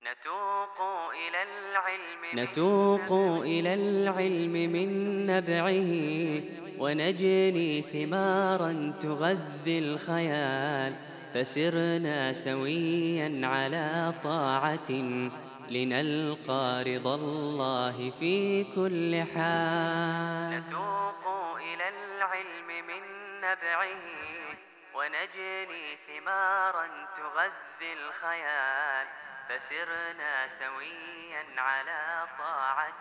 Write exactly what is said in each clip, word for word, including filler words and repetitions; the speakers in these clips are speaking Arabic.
نتوق إلى العلم نتوق إلى العلم من نبعه، ونجني ثمارا تغذي الخيال. فسرنا سويا على طاعة، لنلقى رضا الله في كل حال. نتوق إلى العلم من نبعه، ونجني ثمارا تغذي الخيال. فسرنا سويا على طاعة،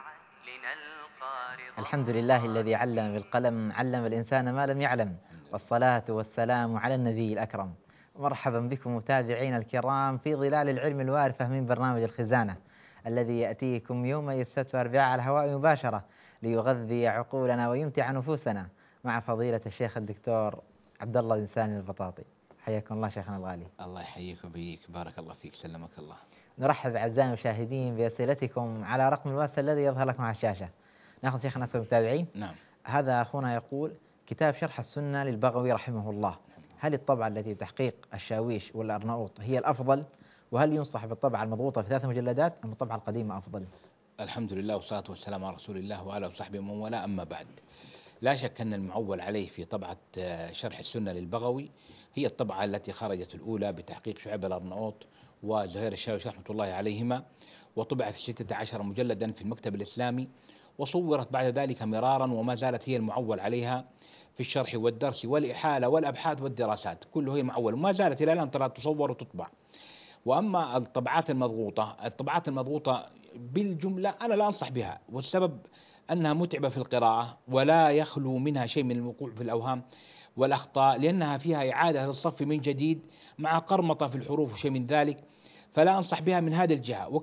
لنلقى رضا الحمد لله الذي علم بالقلم، علم الإنسان ما لم يعلم، والصلاة والسلام على النبي الأكرم. مرحبا بكم متابعينا الكرام في ظلال العلم الوارفة من برنامج الخزانة، الذي يأتيكم يومي السبت والأربعاء على الهواء مباشرة، ليغذي عقولنا ويمتع نفوسنا، مع فضيلة الشيخ الدكتور عبد الله بن سالم البطاطي. حياكم الله شيخنا الغالي. الله يحييك وبيك، بارك الله فيك، سلمك الله. نرحب أعزائي المشاهدين بأسئلتكم على رقم الواتس الذي يظهر لكم على الشاشة. ناخذ شيخنا أسئلة المتابعين. نعم. هذا أخونا يقول: كتاب شرح السنة للبغوي رحمه الله، هل الطبعة التي بتحقيق الشاويش والأرناؤوط هي الأفضل؟ وهل ينصح بالطبعة المضبوطة في ثلاث مجلدات أم الطبعة القديمة أفضل؟ الحمد لله والصلاة والسلام على رسول الله وعلى وصحبه ومن والاه، أما بعد، لا شك أن المعول عليه في طبعة شرح السنة للبغوي هي الطبعة التي خرجت الأولى بتحقيق شعيب الأرناؤوط وزهير الشاويش رحمة الله عليهما، وطبعت في ستة عشر مجلدا في المكتب الإسلامي، وصورت بعد ذلك مرارا، وما زالت هي المعول عليها في الشرح والدرس والإحالة والأبحاث والدراسات، كله هي معول، وما زالت إلى الآن ترى تصور وتطبع. وأما الطبعات المضغوطة، الطبعات المضغوطة بالجملة أنا لا أنصح بها، والسبب أنها متعبة في القراءة، ولا يخلو منها شيء من الوقوع في الأوهام والأخطاء، لأنها فيها إعادة للصف من جديد مع قرمطة في الحروف وشيء من ذلك، فلا أنصح بها من هذه الجهة.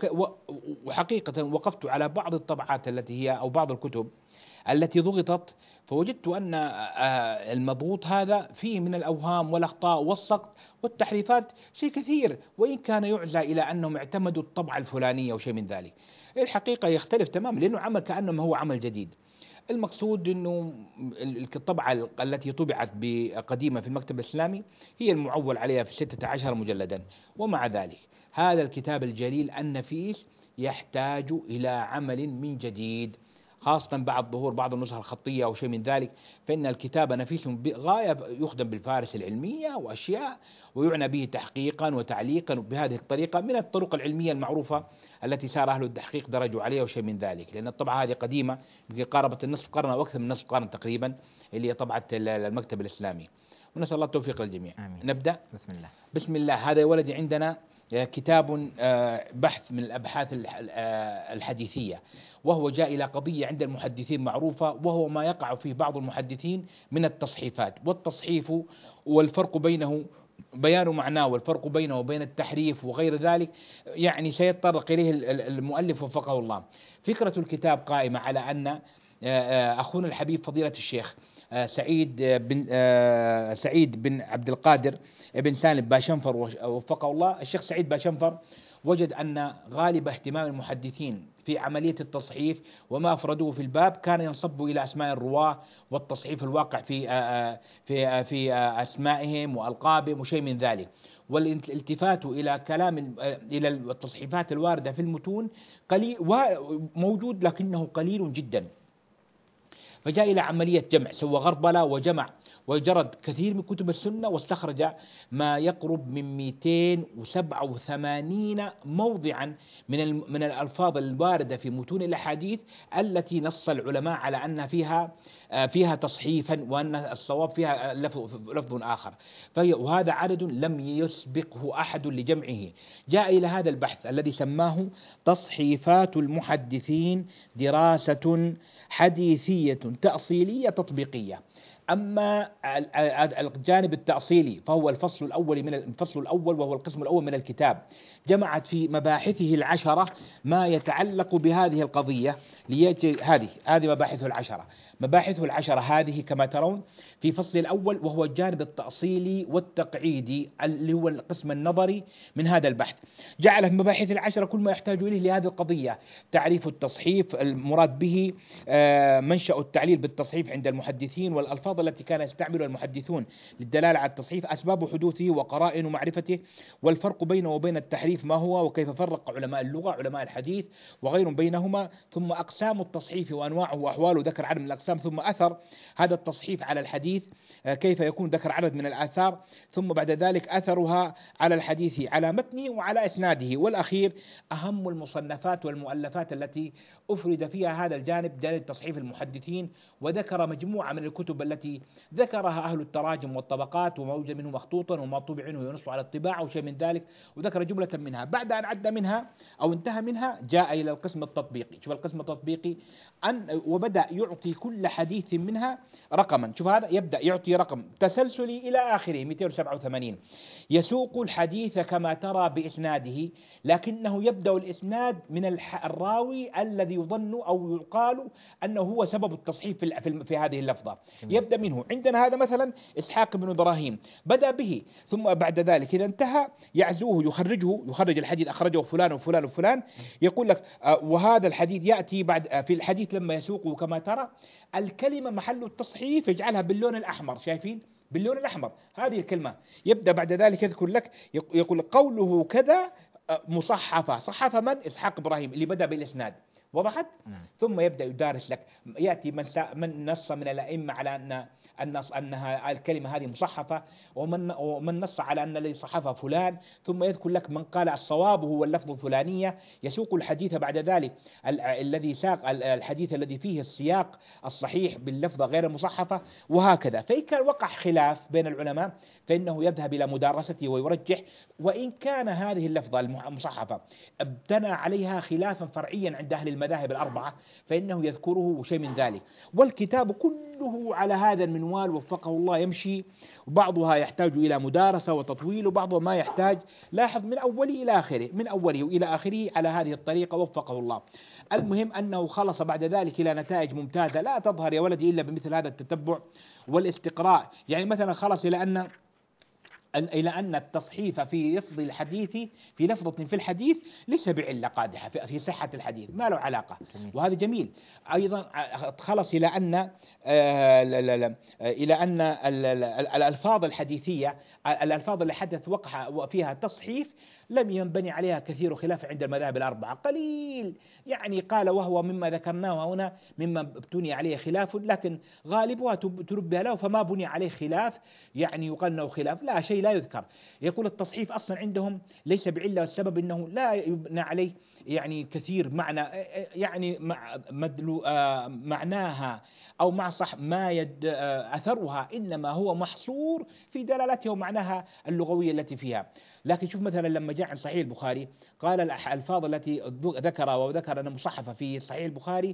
وحقيقة وقفت على بعض الطبعات التي هي أو بعض الكتب التي ضغطت، فوجدت أن المضغوط هذا فيه من الأوهام والأخطاء والسقط والتحريفات شيء كثير، وإن كان يعزى إلى أنهم اعتمدوا الطبعة الفلانية وشيء من ذلك. الحقيقة يختلف تماما، لأنه عمل كأنما هو عمل جديد. المقصود أنه الطبعة التي طبعت بقديمة في المكتب الإسلامي هي المعول عليها في ستة عشر مجلدا، ومع ذلك هذا الكتاب الجليل النفيس يحتاج إلى عمل من جديد، خاصة بعد ظهور بعض النسخ الخطية أو شيء من ذلك، فإن الكتاب نفيس بغاية، يخدم بالفارس العلمية وأشياء، ويعنى به تحقيقا وتعليقا بهذه الطريقة من الطرق العلمية المعروفة التي سار أهل التحقيق درجوا عليها وشيء من ذلك، لأن الطبعة هذه قديمة، قاربت النصف قرن أو أكثر من نصف قرن تقريبا، اللي هي طبعة المكتب الإسلامي. ونسأل الله التوفيق للجميع. آمين. نبدأ. بسم الله. بسم الله. هذا يا ولدي عندنا كتاب بحث من الأبحاث الحديثية، وهو جاء إلى قضية عند المحدثين معروفة، وهو ما يقع فيه بعض المحدثين من التصحيفات، والتصحيف والفرق بينه، بيان معناه والفرق بينه وبين التحريف وغير ذلك، يعني سيتطرق إليه المؤلف وفقه الله. فكرة الكتاب قائمة على أن أخونا الحبيب فضيلة الشيخ سعيد بن سعيد بن عبد القادر بن سالم باشنفر وفقه الله، الشيخ سعيد باشنفر وجد أن غالب اهتمام المحدثين في عملية التصحيف وما أفردوه في الباب كان ينصب إلى أسماء الرواة والتصحيف الواقع في في في أسمائهم وألقابهم وشيء من ذلك، والالتفات إلى كلام إلى التصحيفات الواردة في المتون قليل وموجود، لكنه قليل جدا. فجاء إلى عملية جمع، سوى غربلة وجمع وجرد كثير من كتب السنة، واستخرج ما يقرب من مئتين وسبعة وثمانين موضعا من من الألفاظ الواردة في متون الأحاديث التي نص العلماء على أن فيها فيها تصحيفا، وأن الصواب فيها لفظ, لفظ آخر، وهذا عدد لم يسبقه أحد لجمعه. جاء إلى هذا البحث الذي سماه تصحيفات المحدثين، دراسة حديثية تأصيلية تطبيقية. أما الجانب التأصيلي فهو الفصل الأول من الفصل الأول، وهو القسم الأول من الكتاب، جمعت في مباحثه العشرة ما يتعلق بهذه القضية. هذه هذه مباحثه العشرة، مباحثه العشرة هذه كما ترون في فصل الأول، وهو الجانب التأصيلي والتقعيدي اللي هو القسم النظري من هذا البحث. جعل في مباحث العشرة كل ما يحتاج إليه لهذه القضية: تعريف التصحيف، المراد به منشأ التعليل بالتصحيف عند المحدثين، والألفاظ الألفاظ التي كان يستعملها المحدثون للدلالة على التصحيف، أسباب حدوثه وقرائن معرفته، والفرق بينه وبين التحريف ما هو، وكيف فرق علماء اللغة علماء الحديث وغيرهم بينهما، ثم أقسام التصحيف وأنواعه وأحواله، ذكر عدد من الأقسام، ثم أثر هذا التصحيف على الحديث كيف يكون، ذكر عدد من الآثار، ثم بعد ذلك أثرها على الحديث على متنه وعلى إسناده، والأخير أهم المصنفات والمؤلفات التي أفرد فيها هذا الجانب، جانب تصحيف المحدثين، وذكر مجموعة من الكتب التي ذكرها أهل التراجم والطبقات، وما وجد منه مخطوطا وما طبع منه ينص على الطباعة وشيء من ذلك، وذكر جملة منها. بعد أن عد منها أو انتهى منها جاء إلى القسم التطبيقي. شوف القسم التطبيقي أن وبدأ يعطي كل حديث منها رقما. شوف هذا يبدأ يعطي رقم تسلسلي إلى آخره مئتين وسبعة وثمانين، يسوق الحديث كما ترى بإسناده، لكنه يبدأ الإسناد من الراوي الذي يظن أو يقال أنه هو سبب التصحيف في, في, في هذه اللفظة، يبدأ منه. عندنا هذا مثلا إسحاق بن إبراهيم بدأ به، ثم بعد ذلك إذا انتهى يعزوه يخرجه، يخرج الحديث أخرجه فلان وفلان وفلان، يقول لك وهذا الحديث يأتي بعد في الحديث لما يسوقه كما ترى الكلمة محل التصحيف يجعلها باللون الأحمر، شايفين باللون الأحمر هذه الكلمة. يبدأ بعد ذلك يذكر لك يقول قوله كذا مصحفة، صحف من؟ إسحاق إبراهيم اللي بدأ بالإسناد، وضحت؟ ثم يبدأ يدارس لك، يأتي من من نص من الأئمة على أن النص أنها الكلمة هذه مصحفة، ومن ومن نص على أن الذي صحفها فلان، ثم يذكر لك من قال الصواب هو اللفظ الفلانية، يسوق الحديث بعد ذلك ال الذي ساق الحديث الذي فيه السياق الصحيح باللفظة غير المصحفة، وهكذا. فإن كان وقع خلاف بين العلماء فإنه يذهب إلى مدارسته ويرجح، وإن كان هذه اللفظة المصحفة ابتنى عليها خلافا فرعيا عند أهل المذاهب الأربعة فإنه يذكره وشيء من ذلك. والكتاب كله على هذا المنوال وفقه الله يمشي، وبعضها يحتاج إلى مدارسة وتطويل، وبعضها ما يحتاج. لاحظ من أوله إلى آخره، من أوله إلى آخره على هذه الطريقة وفقه الله. المهم أنه خلص بعد ذلك إلى نتائج ممتازة لا تظهر يا ولدي إلا بمثل هذا التتبع والاستقراء. يعني مثلا خلص إلى أن إلى أن التصحيف في لفظ الحديث في لفظة في الحديث ليس بعلة قادحة في صحة الحديث، ما له علاقة، وهذا جميل. أيضا خلص إلى أن آه لا لا لا إلى أن الألفاظ الحديثية الألفاظ اللي حدث وقع فيها تصحيف لم ينبني عليها كثير خلاف عند المذاهب الأربعة، قليل يعني قال وهو مما ذكرناه هنا مما ابتني عليه خلاف، لكن غالبها تنبه له فما بني عليه خلاف، يعني يقال انه خلاف لا شيء لا يذكر. يقول التصحيف أصلا عندهم ليس بعلة، والسبب أنه لا يبنى عليه يعني كثير معنى، يعني مدلو معناها أو مع صح ما يد أثرها، إنما هو محصور في دلالته ومعناها اللغوية التي فيها. لكن شوف مثلا لما جاء عن صحيح البخاري قال الألفاظ التي ذكر وذكر أن مصحفة في صحيح البخاري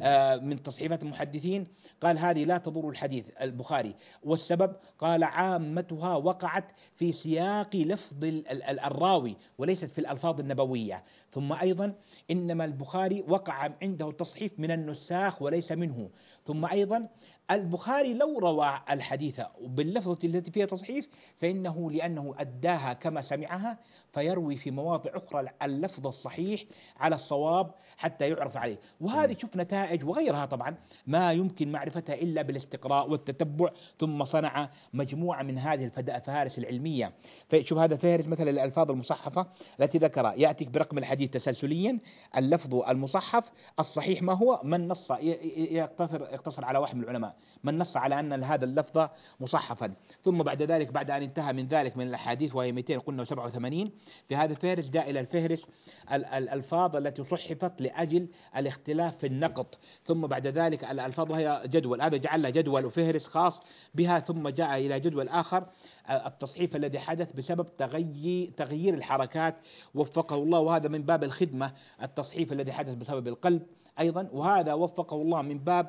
من تصحيفات المحدثين، قال هذه لا تضر الحديث البخاري، والسبب قال عامتها وقعت في سياق لفظ الراوي وليست في الألفاظ النبوية. ثم أيضا إنما البخاري وقع عنده تصحيف من النساخ وليس منه. ثم أيضا البخاري لو روى الحديث باللفظة التي فيها تصحيف فإنه لأنه أداها كما سمعها فيروي في مواضع أخرى اللفظ الصحيح على الصواب حتى يعرف عليه. وهذه شوف نتائج وغيرها طبعا ما يمكن معرفتها إلا بالاستقراء والتتبع. ثم صنع مجموعة من هذه الفهارس العلمية. فشوف هذا فهرس مثلا الألفاظ المصحفة التي ذكر يأتيك برقم الحديث تسلسليا، اللفظ المصحف الصحيح ما هو، من نص يقتصر يقتصر على واحد من العلماء من نص على أن هذا اللفظ مصحفا. ثم بعد ذلك بعد أن انتهى من ذلك من الأحاديث وهي مئتين قلنا وسبعة وثمانين في هذا الفهرس جاء إلى الفهرس الألفاظ التي صحفت لأجل الاختلاف في النقط. ثم بعد ذلك الألفاظ هي جدول، هذا جعل له جدول وفهرس خاص بها. ثم جاء إلى جدول آخر التصحيف الذي حدث بسبب تغيير تغيير الحركات وفقه الله، وهذا من باب الخدمة. التصحيف الذي حدث بسبب القلب أيضا، وهذا وفقه الله من باب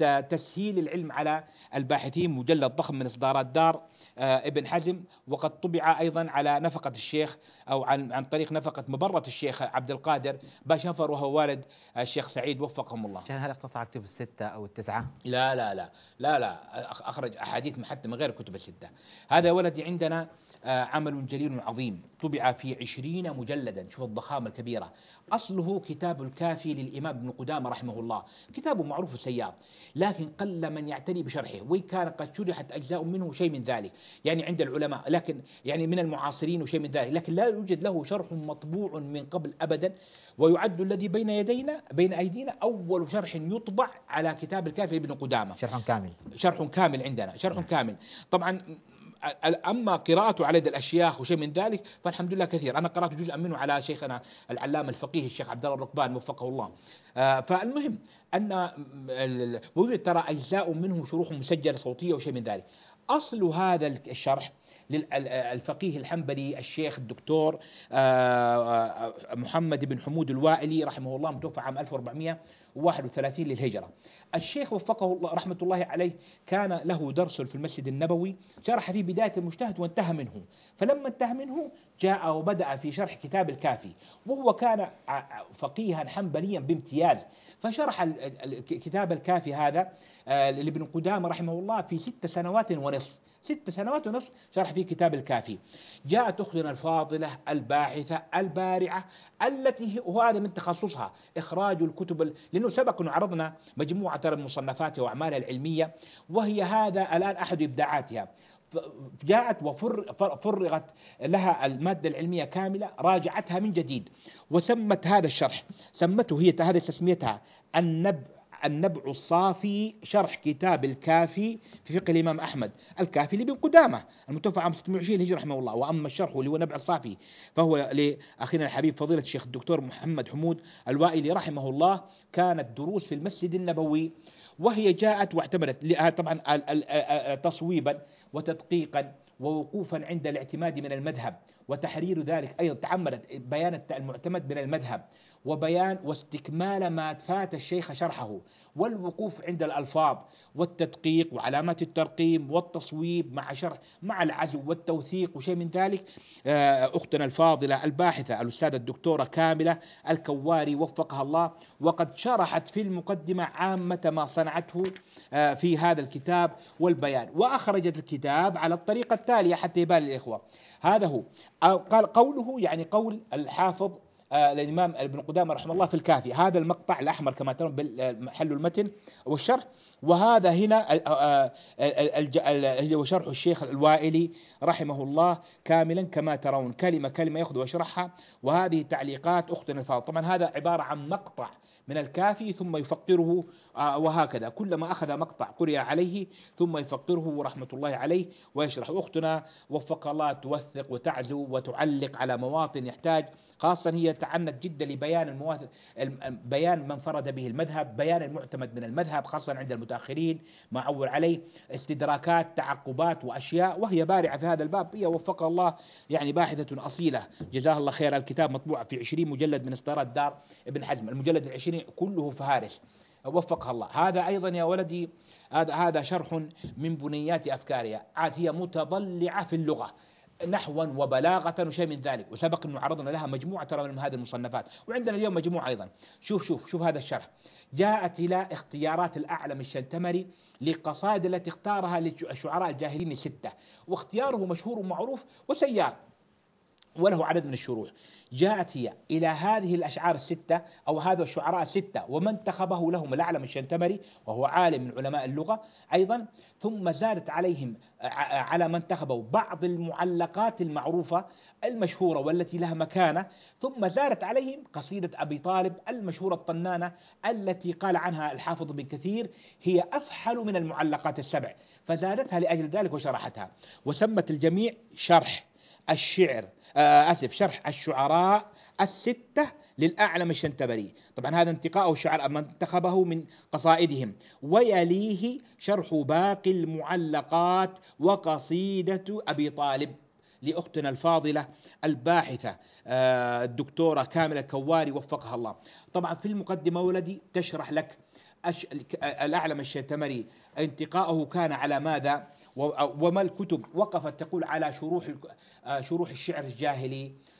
تسهيل العلم على الباحثين. مجلد ضخم من إصدارات دار ابن حزم، وقد طبع أيضا على نفقة الشيخ أو عن عن طريق نفقة مبرة الشيخ عبد القادر باشنفر وهو والد الشيخ سعيد وفقهم الله. كان هل اختصر كتب الستة أو التسعة؟ لا لا لا لا لا أخرج أحاديث حتى من غير كتب الستة. هذا ولدي عندنا آه، عمل جليل عظيم طبع في عشرين مجلدا، شوف الضخامة الكبيرة. أصله كتاب الكافي للإمام ابن قدامة رحمه الله، كتاب معروف السيار، لكن قل من يعتني بشرحه، وإن كان قد شرحت أجزاء منه شيء من ذلك يعني عند العلماء، لكن يعني من المعاصرين وشيء من ذلك، لكن لا يوجد له شرح مطبوع من قبل أبدا. ويعد الذي بين يدينا بين أيدينا أول شرح يطبع على كتاب الكافي لابن قدامة، شرح كامل، شرح كامل عندنا، شرح كامل. طبعا أما قراءته على يد الأشياخ وشيء من ذلك فالحمد لله كثير، أنا قرأت جزءا منه على شيخنا العلامة الفقيه الشيخ عبد الله الركبان وفقه الله. آه فالمهم أن وجد ترى أجزاء منه شروح مسجلة صوتية وشيء من ذلك. أصل هذا الشرح للفقيه الحنبلي الشيخ الدكتور محمد بن حمود الوائلي رحمه الله، متوفى عام ألف وأربعمائة وواحد وثلاثين للهجرة. الشيخ وفقه الله رحمة الله عليه كان له درس في المسجد النبوي شرح في بداية المجتهد وانتهى منه، فلما انتهى منه جاء وبدأ في شرح كتاب الكافي، وهو كان فقيها حنبليا بامتياز، فشرح كتاب الكافي هذا لابن قدامة رحمه الله في ست سنوات ونصف ست سنوات ونصف شرح في كتاب الكافي. جاءت أختنا الفاضلة الباحثة البارعة التي هو هذا من تخصصها إخراج الكتب، لأنه سبق أن عرضنا مجموعة من مصنفاتها وأعمالها العلمية، وهي هذا الآن أحد إبداعاتها. جاءت وفرغت لها المادة العلمية كاملة، راجعتها من جديد وسمت هذا الشرح، سمته هي هذه تسميتها النبع النبع الصافي شرح كتاب الكافي في فقه الإمام أحمد الكافي لابن قدامة المتوفى عام ستمائة وعشرين هجرة رحمه الله. وأما الشرح اللي هو نبع الصافي فهو لأخينا الحبيب فضيلة الشيخ الدكتور محمد حمود الوائلي رحمه الله، كانت دروس في المسجد النبوي، وهي جاءت واعتمدت طبعا تصويبا وتدقيقا ووقوفا عند الاعتماد من المذهب وتحرير ذلك، أيضا تعمدت بيان المعتمد من المذهب وبيان واستكمال ما فات الشيخ شرحه، والوقوف عند الألفاظ والتدقيق وعلامات الترقيم والتصويب مع شرح مع العزو والتوثيق وشيء من ذلك. أختنا الفاضلة الباحثة الأستاذة الدكتورة كاملة الكواري وفقها الله، وقد شرحت في المقدمة عامة ما صنعته في هذا الكتاب والبيان، وأخرجت الكتاب على الطريقة التالية حتى يبان للإخوة. هذا هو قال قوله، يعني قول الحافظ آه الإمام ابن قدامة رحمه الله في الكافي، هذا المقطع الأحمر كما ترون محل المتن والشرح، وهذا هنا اللي هو شرح الشيخ الوائلي رحمه الله كاملا كما ترون، كلمة كلمة يأخذ ويشرحها. وهذه تعليقات أختنا الفاضلة، طبعا هذا عبارة عن مقطع من الكافي ثم يفقره آه وهكذا، كلما أخذ مقطع قرئ عليه ثم يفقره رحمة الله عليه ويشرح. أختنا وفق الله توثق وتعزو وتعلق على مواطن يحتاج، خاصة هي تعنت جدا لبيان المواثق، بيان من فرد به المذهب، بيان المعتمد من المذهب خاصة عند المتأخرين ما عول عليه، استدراكات تعقبات وأشياء، وهي بارعة في هذا الباب، هي وفق الله يعني باحثة أصيلة جزاها الله خير. الكتاب مطبوع في عشرين مجلد من إصدارات دار ابن حزم، المجلد العشرين كله فهارس وفقها الله. هذا أيضا يا ولدي هذا هذا شرح من بنيات أفكارها، عاد هي متضلعة في اللغة نحوا وبلاغة وشيء من ذلك، وسبق أنه عرضنا لها مجموعة ترى من هذه المصنفات، وعندنا اليوم مجموعة أيضا. شوف شوف شوف هذا الشرح، جاءت إلى اختيارات الأعلم الشلتمري لقصائد التي اختارها للشعراء الجاهلين الستة، واختياره مشهور ومعروف وسيار وله عدد من الشروح. جاءت هي إلى هذه الأشعار الستة أو هذا الشعراء الستة ومن انتخبه لهم الأعلم الشلتمري وهو عالم من علماء اللغة أيضا، ثم زادت عليهم على من انتخبوا بعض المعلقات المعروفة المشهورة والتي لها مكانة، ثم زادت عليهم قصيدة أبي طالب المشهورة الطنانة التي قال عنها الحافظ بن كثير هي أفحل من المعلقات السبع، فزادتها لأجل ذلك وشرحتها، وسمت الجميع شرح الشعر آه أسف شرح الشعراء الستة للأعلم الشلتمري. طبعا هذا انتقاء الشعراء من انتخبه من قصائدهم، ويليه شرح باقي المعلقات وقصيدة أبي طالب لأختنا الفاضلة الباحثة آه الدكتورة كاملة الكواري وفقها الله. طبعا في المقدمة ولدي تشرح لك الأعلم الشلتمري انتقاءه كان على ماذا وما الكتب، وقفت تقول على شروح شروح الشعر الجاهلي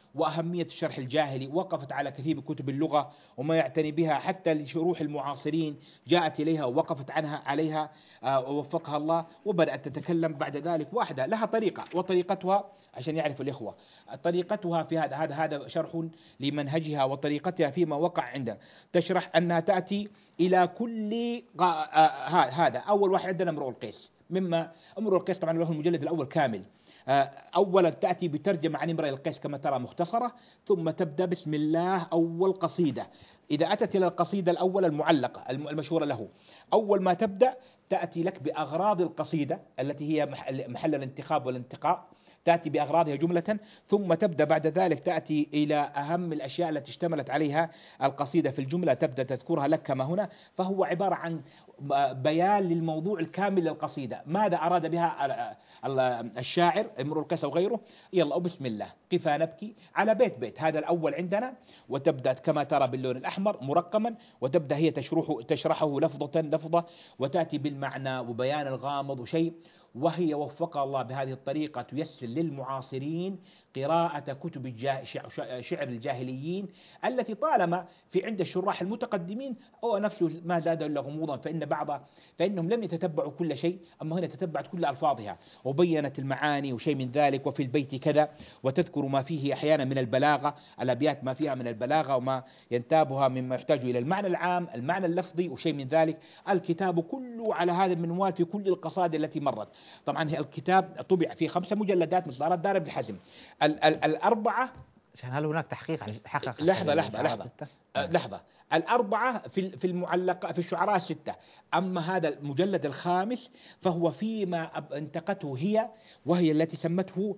وأهمية الشرح الجاهلي، وقفت على كثير من كتب اللغة وما يعتني بها حتى لشروح المعاصرين، جاءت إليها ووقفت عنها عليها آه، ووفقها الله، وبدأت تتكلم بعد ذلك واحدة لها طريقة، وطريقتها عشان يعرف الإخوة طريقتها في هذا هذا هذا شرح لمنهجها وطريقتها فيما وقع عندنا. تشرح أنها تأتي إلى كل آه، آه، هذا أول واحد عندنا امرؤ القيس، مما امرؤ القيس طبعا له المجلد الأول كامل. أولا تأتي بترجمة عن امرئ القيس كما ترى مختصرة، ثم تبدأ بسم الله أول قصيدة. إذا أتت إلى القصيدة الأولى المعلقة المشهورة له، أول ما تبدأ تأتي لك بأغراض القصيدة التي هي محل الانتخاب والانتقاء، تأتي بأغراضها جملة، ثم تبدأ بعد ذلك تأتي إلى أهم الأشياء التي اشتملت عليها القصيدة في الجملة، تبدأ تذكرها لك كما هنا. فهو عبارة عن بيان للموضوع الكامل للقصيدة، ماذا أراد بها الشاعر امرؤ القيس أو غيره. يلا وبسم الله قفا نبكي على بيت بيت، هذا الأول عندنا، وتبدأ كما ترى باللون الأحمر مرقما، وتبدأ هي تشرحه تشرحه لفظة لفظة، وتأتي بالمعنى وبيان الغامض وشيء. وهي وفقها الله بهذه الطريقة تيسر للمعاصرين قراءة كتب الجاه شعر الجاهليين التي طالما في عند الشراح المتقدمين هو نفسه ما زاد إلا غموضا، فإن بعض فإنهم لم يتتبعوا كل شيء، أما هنا تتبعت كل ألفاظها وبينت المعاني وشيء من ذلك. وفي البيت كذا، وتذكر ما فيه أحيانا من البلاغة، الأبيات ما فيها من البلاغة وما ينتابها مما يحتاج إلى المعنى العام المعنى اللفظي وشيء من ذلك. الكتاب كله على هذا المنوال في كل القصائد التي مرت. طبعا الكتاب طبع في خمسة مجلدات مصدرات دار ابن حزم. ال ال الأربعة، هل هناك تحقيق عن حقق لحظة لحظة لحظة أه لحظة الأربعة في في المعلقة في الشعراء الستة. أما هذا المجلد الخامس فهو فيما انتقته هي، وهي التي سمته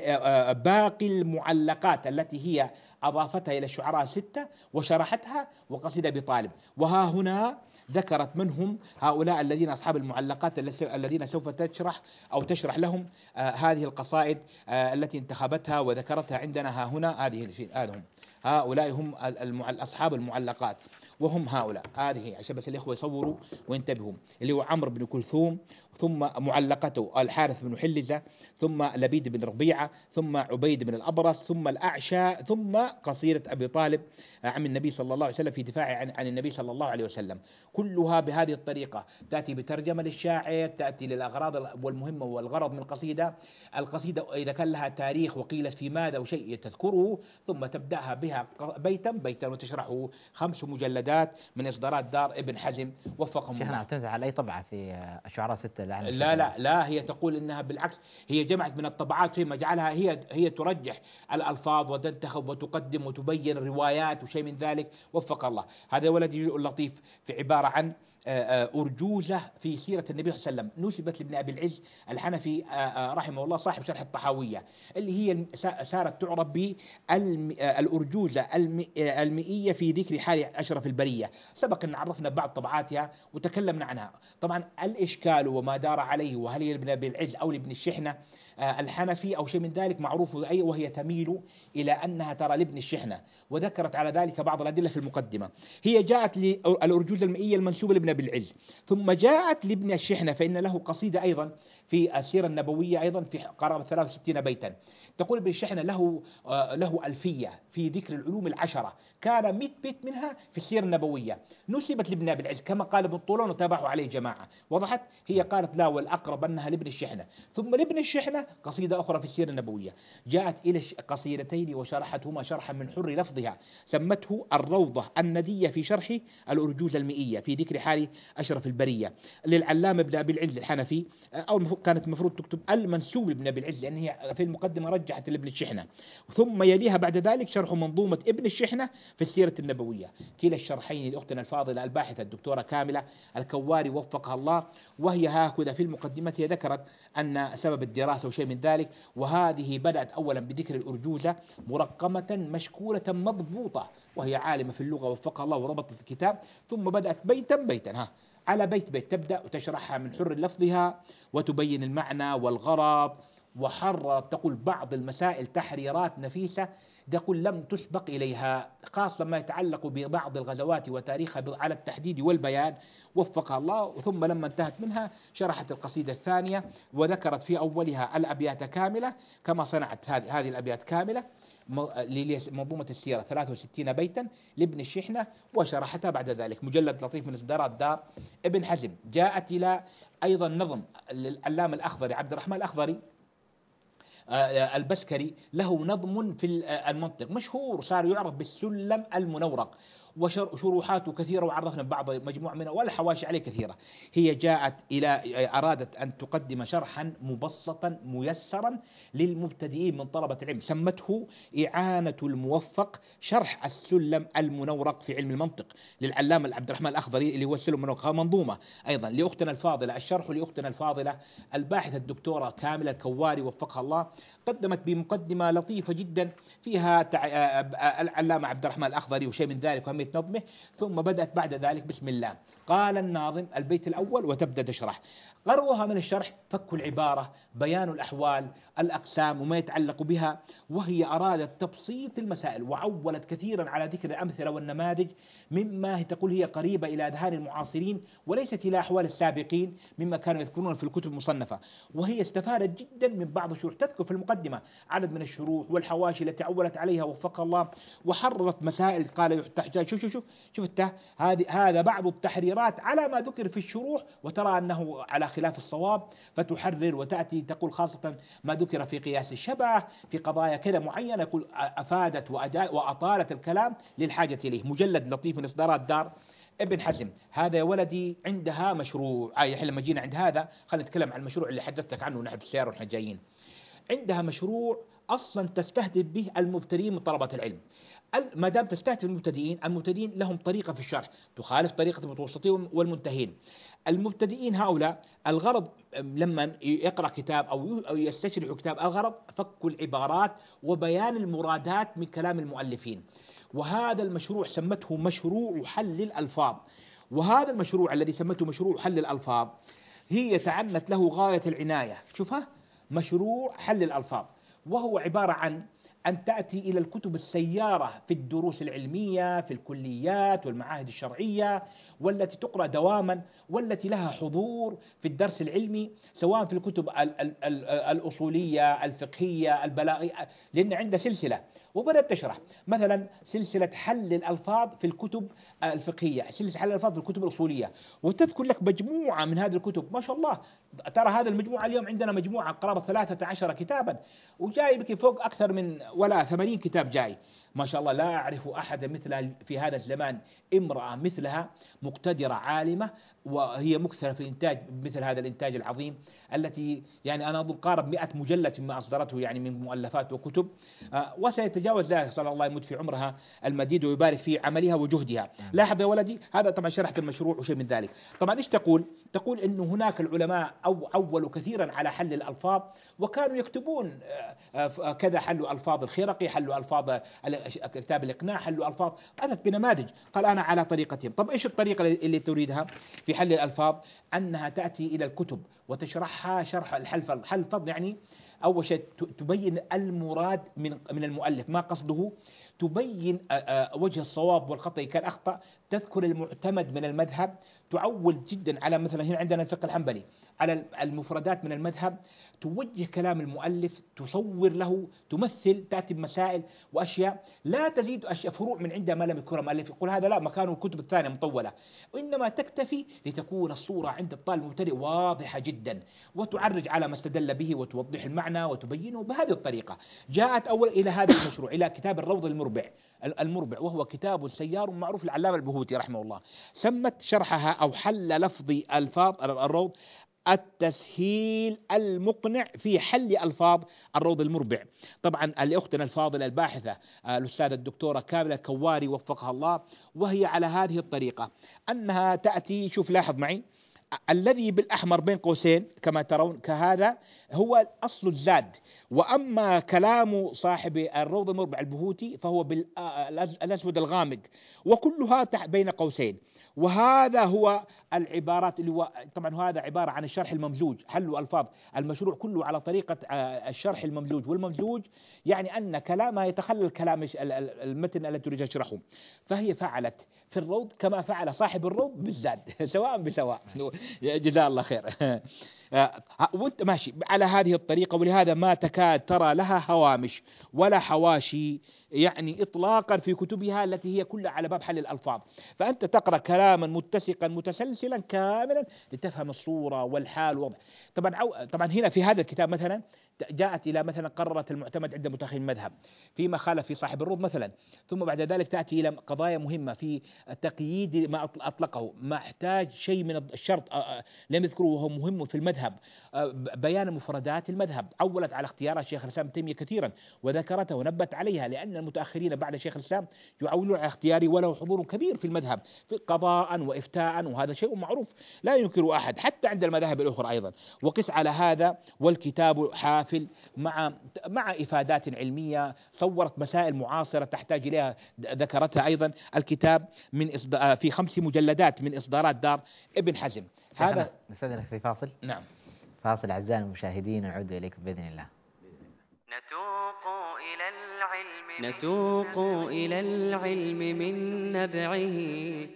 باقي المعلقات التي هي أضافتها إلى الشعراء الستة وشرحتها وقصيدة بطالب. وها هنا ذكرت منهم هؤلاء الذين أصحاب المعلقات الذين سوف تشرح أو تشرح لهم آه هذه القصائد آه التي انتخبتها وذكرتها عندنا. ها هنا هذه هذهم هؤلاء هم أصحاب المعلقات، وهم هؤلاء. هذه عشان بس الإخوة يصوروا وينتبهوا، اللي هو عمرو بن كلثوم، ثم معلقته الحارث بن حلزة، ثم لبيد بن ربيعة، ثم عبيد بن الأبرص، ثم الأعشى، ثم قصيدة أبي طالب عم النبي صلى الله عليه وسلم في دفاع عن, عن النبي صلى الله عليه وسلم. كلها بهذه الطريقة، تأتي بترجمة للشاعر، تأتي للأغراض والمهمة والغرض من القصيدة. القصيدة إذا كان لها تاريخ وقيلت في ماذا وشيء تذكره، ثم تبدأها بها بيتا بيتا وتشرحه. خمس مجلدات من إصدارات دار ابن حزم وفقهم الله. شيخنا تنزل على أي طبعة في الشعراء ستة؟ لا لا لا هي تقول إنها بالعكس، هي جمعت من الطبعات فيما جعلها هي هي ترجح الألفاظ وتنتخب وتقدم وتبين الروايات وشيء من ذلك. وفق الله. هذا ولدي اللطيف في عبارة عن أرجوزة في سيرة النبي صلى الله عليه وسلم، نسبت لابن أبي العز الحنفي رحمه الله صاحب شرح الطحاوية، اللي هي صارت تعرف بالأرجوزة المئية في ذكر حال أشرف البرية. سبق أن عرفنا بعض طبعاتها وتكلمنا عنها. طبعا الإشكال وما دار عليه، وهل هي لابن أبي العز أو لابن الشحنة الحنفي أو شيء من ذلك، معروف أي، وهي تميل إلى أنها ترى لابن الشحنة، وذكرت على ذلك بعض الأدلة في المقدمة. هي جاءت للأرجوزة المئية المنسوبة لابن أبي العز، ثم جاءت لابن الشحنة فإن له قصيدة أيضا في السيرة النبوية أيضا في قرابة ثلاثة وستين بيتا. تقول ابن الشحنة له له ألفية في ذكر العلوم العشرة، كان مئة بيت منها في السيرة النبوية، نسبت لابن أبي العز كما قال ابن طولون وتابعوا عليه جماعة. وضحت؟ هي قالت لا، والأقرب أنها لابن الشحنة. ثم لابن الشحنة قصيدة أخرى في السيرة النبوية، جاءت إلى قصيدتين وشرحتهما شرحا من حر لفظها، سمته الروضة الندية في شرح الأرجوزة المئية في ذكر حال أشرف البرية للعلامة ابن أبي العز الحنفي، أو كانت المفروض تكتب المنسوب لابن أبي العز لأن هي في المقدمة رجحت لابن الشحنة. ثم يليها بعد ذلك شرح منظومة ابن الشحنة في السيرة النبوية. كلا الشرحين لأختنا الفاضلة الباحثة الدكتورة كاملة الكواري وفقها الله، وهي هكذا في المقدمة ذكرت أن سبب الدراسة وشيء من ذلك. وهذه بدأت أولا بذكر الأرجوزة مرقمة مشكولة مضبوطة، وهي عالمة في اللغة وفقها الله وربطت الكتاب، ثم بدأت بيتا بيتا ها على بيت بيت تبدأ وتشرحها من حر لفظها وتبين المعنى والغرض. وحررت تقول بعض المسائل تحريرات نفيسة تقول لم تسبق إليها، خاصة ما يتعلق ببعض الغزوات وتاريخها على التحديد والبيان وفقها الله. ثم لما انتهت منها شرحت القصيدة الثانية وذكرت في أولها الأبيات كاملة كما صنعت هذه هذه الأبيات كاملة لمنظومة السيرة ثلاثة وستين بيتا لابن الشحنة وشرحتها بعد ذلك، مجلد لطيف من إصدارات دار ابن حزم. جاءت إلى أيضا نظم للعلامة الأخضري عبد الرحمن الأخضري البسكري، له نظم في المنطق مشهور صار يعرف بالسلم المنورق، وشروحاته كثيرة وعرفنا بعض مجموعة منها والحواشي عليه كثيرة. هي جاءت إلى أرادت أن تقدم شرحا مبسطا ميسرا للمبتدئين من طلبة العلم، سمته إعانة الموفق شرح السلم المنورق في علم المنطق للعلامة عبد الرحمن الأخضري اللي هو السلم المنورق. منظومة أيضا لأختنا الفاضلة الشرح لأختنا الفاضلة الباحثة الدكتورة كاملة الكواري وفقها الله، قدمت بمقدمة لطيفة جدا فيها العلامة عبد الرحمن الأخضري وشيء من ذلك وهم نظمه، ثم بدأت بعد ذلك بسم الله قال الناظم البيت الأول وتبدأ تشرح. غرضها من الشرح فك العبارة، بيان الأحوال، الأقسام وما يتعلق بها، وهي أرادت تبسيط المسائل وعولت كثيرا على ذكر الأمثلة والنماذج مما تقول هي قريبة إلى أذهان المعاصرين وليست إلى أحوال السابقين مما كانوا يذكرون في الكتب المصنفة. وهي استفادت جدا من بعض الشروح، تذكر في المقدمة عدد من الشروح والحواشي التي عولت عليها وفقها الله، وحررت مسائل قال تحتاج شوف شوف شوف شفت هذه هذا بعض التحريرات على ما ذكر في الشروح وترى أنه على خلاف الصواب، فتحرر وتأتي تقول خاصة ما ذكر في قياس الشبه في قضايا كذا معينة، يقول أفادت وأطالت الكلام للحاجة إليه. مجلد لطيف من إصدارات دار ابن حزم. هذا يا ولدي عندها مشروع، آه يا لما جينا عند هذا خلينا نتكلم عن المشروع اللي حدثتك عنه نحن في السيارة ونحن جايين. عندها مشروع أصلا تستهدف به المبتدئين من طلبة العلم. ما دام تستهدف المبتدئين، المبتدئين لهم طريقة في الشرح تخالف طريقة المتوسطين والمنتهين. المبتدئين هؤلاء الغرض لما يقرأ كتاب أو يستشرح كتاب الغرض فك العبارات وبيان المرادات من كلام المؤلفين. وهذا المشروع سمته مشروع حل الألفاظ. وهذا المشروع الذي سمته مشروع حل الألفاظ هي تعنت له غاية العناية. شوفها مشروع حل الألفاظ، وهو عبارة عن أن تأتي إلى الكتب السيارة في الدروس العلمية في الكليات والمعاهد الشرعية، والتي تقرأ دواما والتي لها حضور في الدرس العلمي سواء في الكتب الأصولية الفقهية البلاغية، لأن عندها سلسلة وبدأت تشرح مثلا سلسلة حل الألفاظ في الكتب الفقهية، سلسلة حل الألفاظ في الكتب الأصولية، وتذكر لك مجموعة من هذه الكتب. ما شاء الله ترى هذا المجموعة اليوم عندنا مجموعة قرابة ثلاثة عشر كتابا، وجاي بك فوق أكثر من ولا ثمانين كتاب جاي ما شاء الله. لا أعرف أحد مثلها في هذا الزمان، امرأة مثلها مقتدرة عالمة وهي مكثرة في إنتاج مثل هذا الإنتاج العظيم، التي يعني أنا أظن قارب مئة مجلد مما أصدرته يعني من مؤلفات وكتب، آه وسيتجاوز ذلك صلى الله يمد في عمرها المديد ويبارك في عملها وجهدها. لاحظ يا ولدي هذا طبعا شرحت المشروع وشيء من ذلك. طبعا إيش تقول؟ تقول إنه هناك العلماء أو عولوا كثيرا على حل الألفاظ، وكانوا يكتبون آه كذا حلوا ألفاظ الخرقي، حلوا ألفاظ كتاب الإقناع، حلوا ألفاظ، أتت بنماذج. قال أنا على طريقتهم. طب إيش الطريقة اللي تريدها في حل الألفاظ؟ أنها تأتي إلى الكتب وتشرحها شرح الحلفظ. الحلفظ يعني أول شيء تبين المراد من من المؤلف ما قصده، تبين وجه الصواب والخطأ كان أخطأ، تذكر المعتمد من المذهب، تعول جدا على مثلا هنا عندنا الفقه الحنبلي على المفردات من المذهب، توجه كلام المؤلف، تصور له، تمثل، تأتي بمسائل وأشياء لا تزيد أشياء فروع من عندها ما لم يذكرها المؤلف، يقول هذا لا مكانه الكتب الثانية مطولة، وإنما تكتفي لتكون الصورة عند الطالب المبتدئ واضحة جدا، وتعرج على ما استدل به وتوضح المعنى وتبينه بهذه الطريقة. جاءت أول إلى هذا المشروع إلى كتاب الروض المربع المربع وهو كتاب سيار معروف للعلامة البهوتي رحمه الله. سمت شرحها أو حل لفظ ألفاظ الروض التسهيل المقنع في حل ألفاظ الروض المربع. طبعا لأختنا الفاضلة الباحثة الأستاذة الدكتورة كاملة كواري وفقها الله، وهي على هذه الطريقة أنها تأتي، شوف لاحظ معي الذي بالأحمر بين قوسين كما ترون كهذا هو أصل الزاد، وأما كلام صاحب الروض المربع البهوتي فهو بالأسود الغامق وكلها تحت بين قوسين. وهذا هو العبارات اللي هو طبعا هذا عبارة عن الشرح الممزوج، حل ألفاظ المشروع كله على طريقة الشرح الممزوج. والممزوج يعني أن كلامها يتخلل كلام المتن الذي تريد تشرحه، فهي فعلت في الروض كما فعل صاحب الروض بالزاد سواء بسواء. جزاه الله خير. وانت ماشي على هذه الطريقة، ولهذا ما تكاد ترى لها هوامش ولا حواشي يعني إطلاقا في كتبها التي هي كلها على باب حل الألفاظ. فأنت تقرأ كلاما متسقا متسلسلا كاملا لتفهم الصورة والحال والوضع. طبعا طبعا هنا في هذا الكتاب مثلا جاءت إلى مثلا قررت المعتمد عند متأخرين المذهب فيما خالف في صاحب الروض مثلا، ثم بعد ذلك تأتي إلى قضايا مهمة في تقييد ما أطلقه، ما احتاج شيء من الشرط لم يذكره وهو مهم في المذهب، بيان مفردات المذهب. عولت على اختيارها شيخ الإسلام ابن تيمية كثيرا وذكرتها ونبت عليها، لأن المتأخرين بعد شيخ الإسلام يعولون على اختياره وله حضور كبير في المذهب في قضاء وإفتاء، وهذا شيء معروف لا ينكر أحد حتى عند المذاهب الأخرى أيضا. وقس على هذا والكتاب حافل مع مع إفادات علمية صورت مسائل معاصرة تحتاج إليها، ذكرتها أيضا الكتاب من في خمس مجلدات من إصدارات دار ابن حزم. هذا نستأذنك في فاصل. نعم فاصل أعزائي المشاهدين، نعود إليكم بإذن الله. نتوق إلى العلم نتوق إلى العلم من نبعه.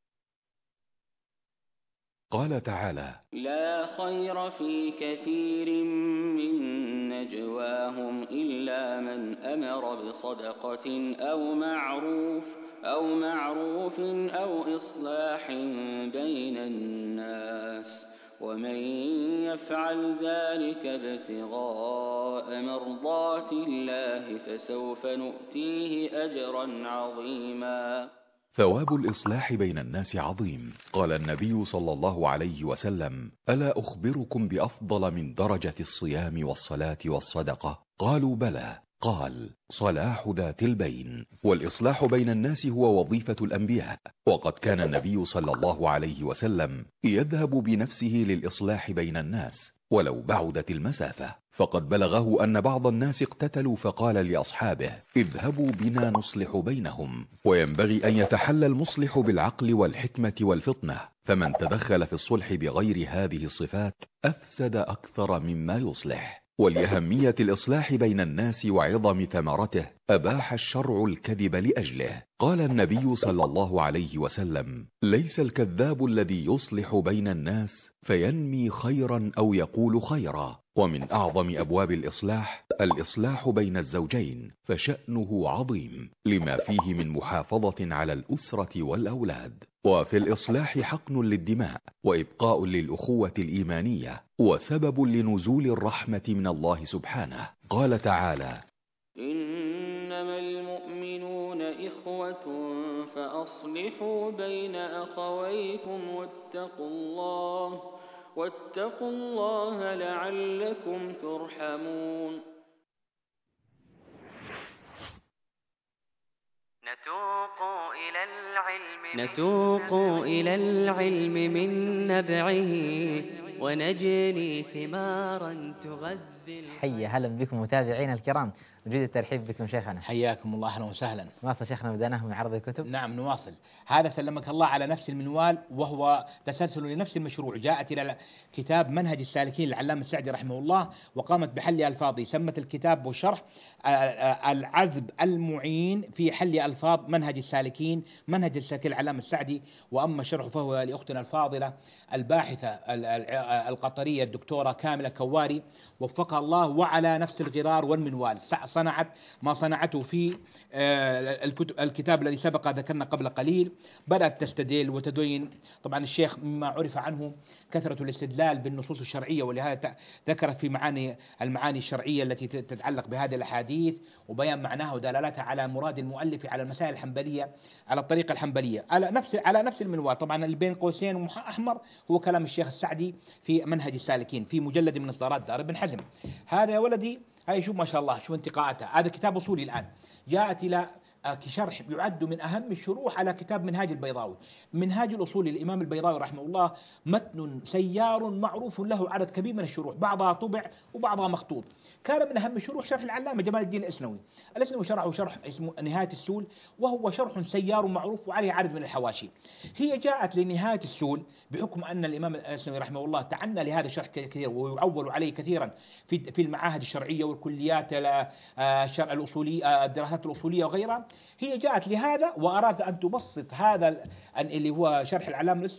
قال تعالى: لا خير في كثير من نجواهم إلا من أمر بصدقة أو معروف أو معروف أو إصلاح بين الناس، ومن يفعل ذلك ابتغاء مرضات الله فسوف نؤتيه أجرا عظيما. ثواب الإصلاح بين الناس عظيم. قال النبي صلى الله عليه وسلم: ألا أخبركم بأفضل من درجة الصيام والصلاة والصدقة؟ قالوا بلى. قال: صلاح ذات البين. والإصلاح بين الناس هو وظيفة الأنبياء، وقد كان النبي صلى الله عليه وسلم يذهب بنفسه للإصلاح بين الناس ولو بعدت المسافة، فقد بلغه أن بعض الناس اقتتلوا فقال لأصحابه: اذهبوا بنا نصلح بينهم. وينبغي أن يتحلى المصلح بالعقل والحكمة والفطنة، فمن تدخل في الصلح بغير هذه الصفات أفسد أكثر مما يصلح. ولأهمية الإصلاح بين الناس وعظم ثمرته أباح الشرع الكذب لأجله. قال النبي صلى الله عليه وسلم: ليس الكذاب الذي يصلح بين الناس فينمي خيرا أو يقول خيرا. ومن أعظم أبواب الإصلاح الإصلاح بين الزوجين، فشأنه عظيم لما فيه من محافظة على الأسرة والأولاد، وفي الإصلاح حقن للدماء وإبقاء للأخوة الإيمانية وسبب لنزول الرحمة من الله سبحانه. قال تعالى: إنما المؤمنون إخوة فأصلحوا بين أخويكم واتقوا الله واتقوا الله لعلكم ترحمون. نتوق إلى العلم نتوق إلى العلم من نبعه، ونجني ثمارا تغذي. حيا هلا بكم متابعينا الكرام، نريد الترحيب بكم شيخنا. حياكم الله، أهلا وسهلا. واصل شيخنا، بدأناه من عرض الكتب. نعم نواصل. هذا سلمك الله على نفس المنوال، وهو تسلسل لنفس المشروع. جاءت إلى كتاب منهج السالكين للعلامة السعدي رحمه الله، وقامت بحل ألفاظه. سمت الكتاب والشرح العذب المعين في حل ألفاظ منهج السالكين، منهج السالكين للعلامة السعدي. وأما شرحه فهو لأختنا الفاضلة الباحثة القطرية الدكتورة كاملة كواري وفقها الله، وعلى نفس الغرار والمنوال صنعت ما صنعته في الكتاب الذي سبق ذكرنا قبل قليل. بدأت تستدل وتدين. طبعا الشيخ مما عرف عنه كثرة الاستدلال بالنصوص الشرعية، ولهذا ذكرت في معاني المعاني الشرعية التي تتعلق بهذه الأحاديث وبيان معناها ودلالتها على مراد المؤلف على المسائل الحنبلية على الطريقة الحنبلية على نفس على نفس المنوال. طبعا اللي بين قوسين أحمر هو كلام الشيخ السعدي في منهج السالكين في مجلد من إصدارات دار ابن حزم. هذا يا ولدي هاي شوف ما شاء الله، شوف انتقاءاتها. هذا كتاب أصولي الآن، جاءت إلى شرح يعد من أهم الشروح على كتاب منهاج البيضاوي. منهاج الأصول للإمام البيضاوي رحمه الله متن سيار معروف له عدد كبير من الشروح، بعضها طبع وبعضها مخطوط. كان من أهم الشروح شرح العلامة جمال الدين الإسنوي. الإسنوي شرحه شرح اسمه نهاية السول، وهو شرح سيار معروف وعليه عدد من الحواشي. هي جاءت لنهاية السول بحكم أن الإمام الإسنوي رحمه الله تعنى لهذا الشرح كثير ويعول عليه كثيرا في في المعاهد الشرعية والكليات الشرع الأصولي الدراسات الأصولية وغيرها. هي جاءت لهذا وأراد أن تبسط هذا اللي هو شرح العلامة الإسنوي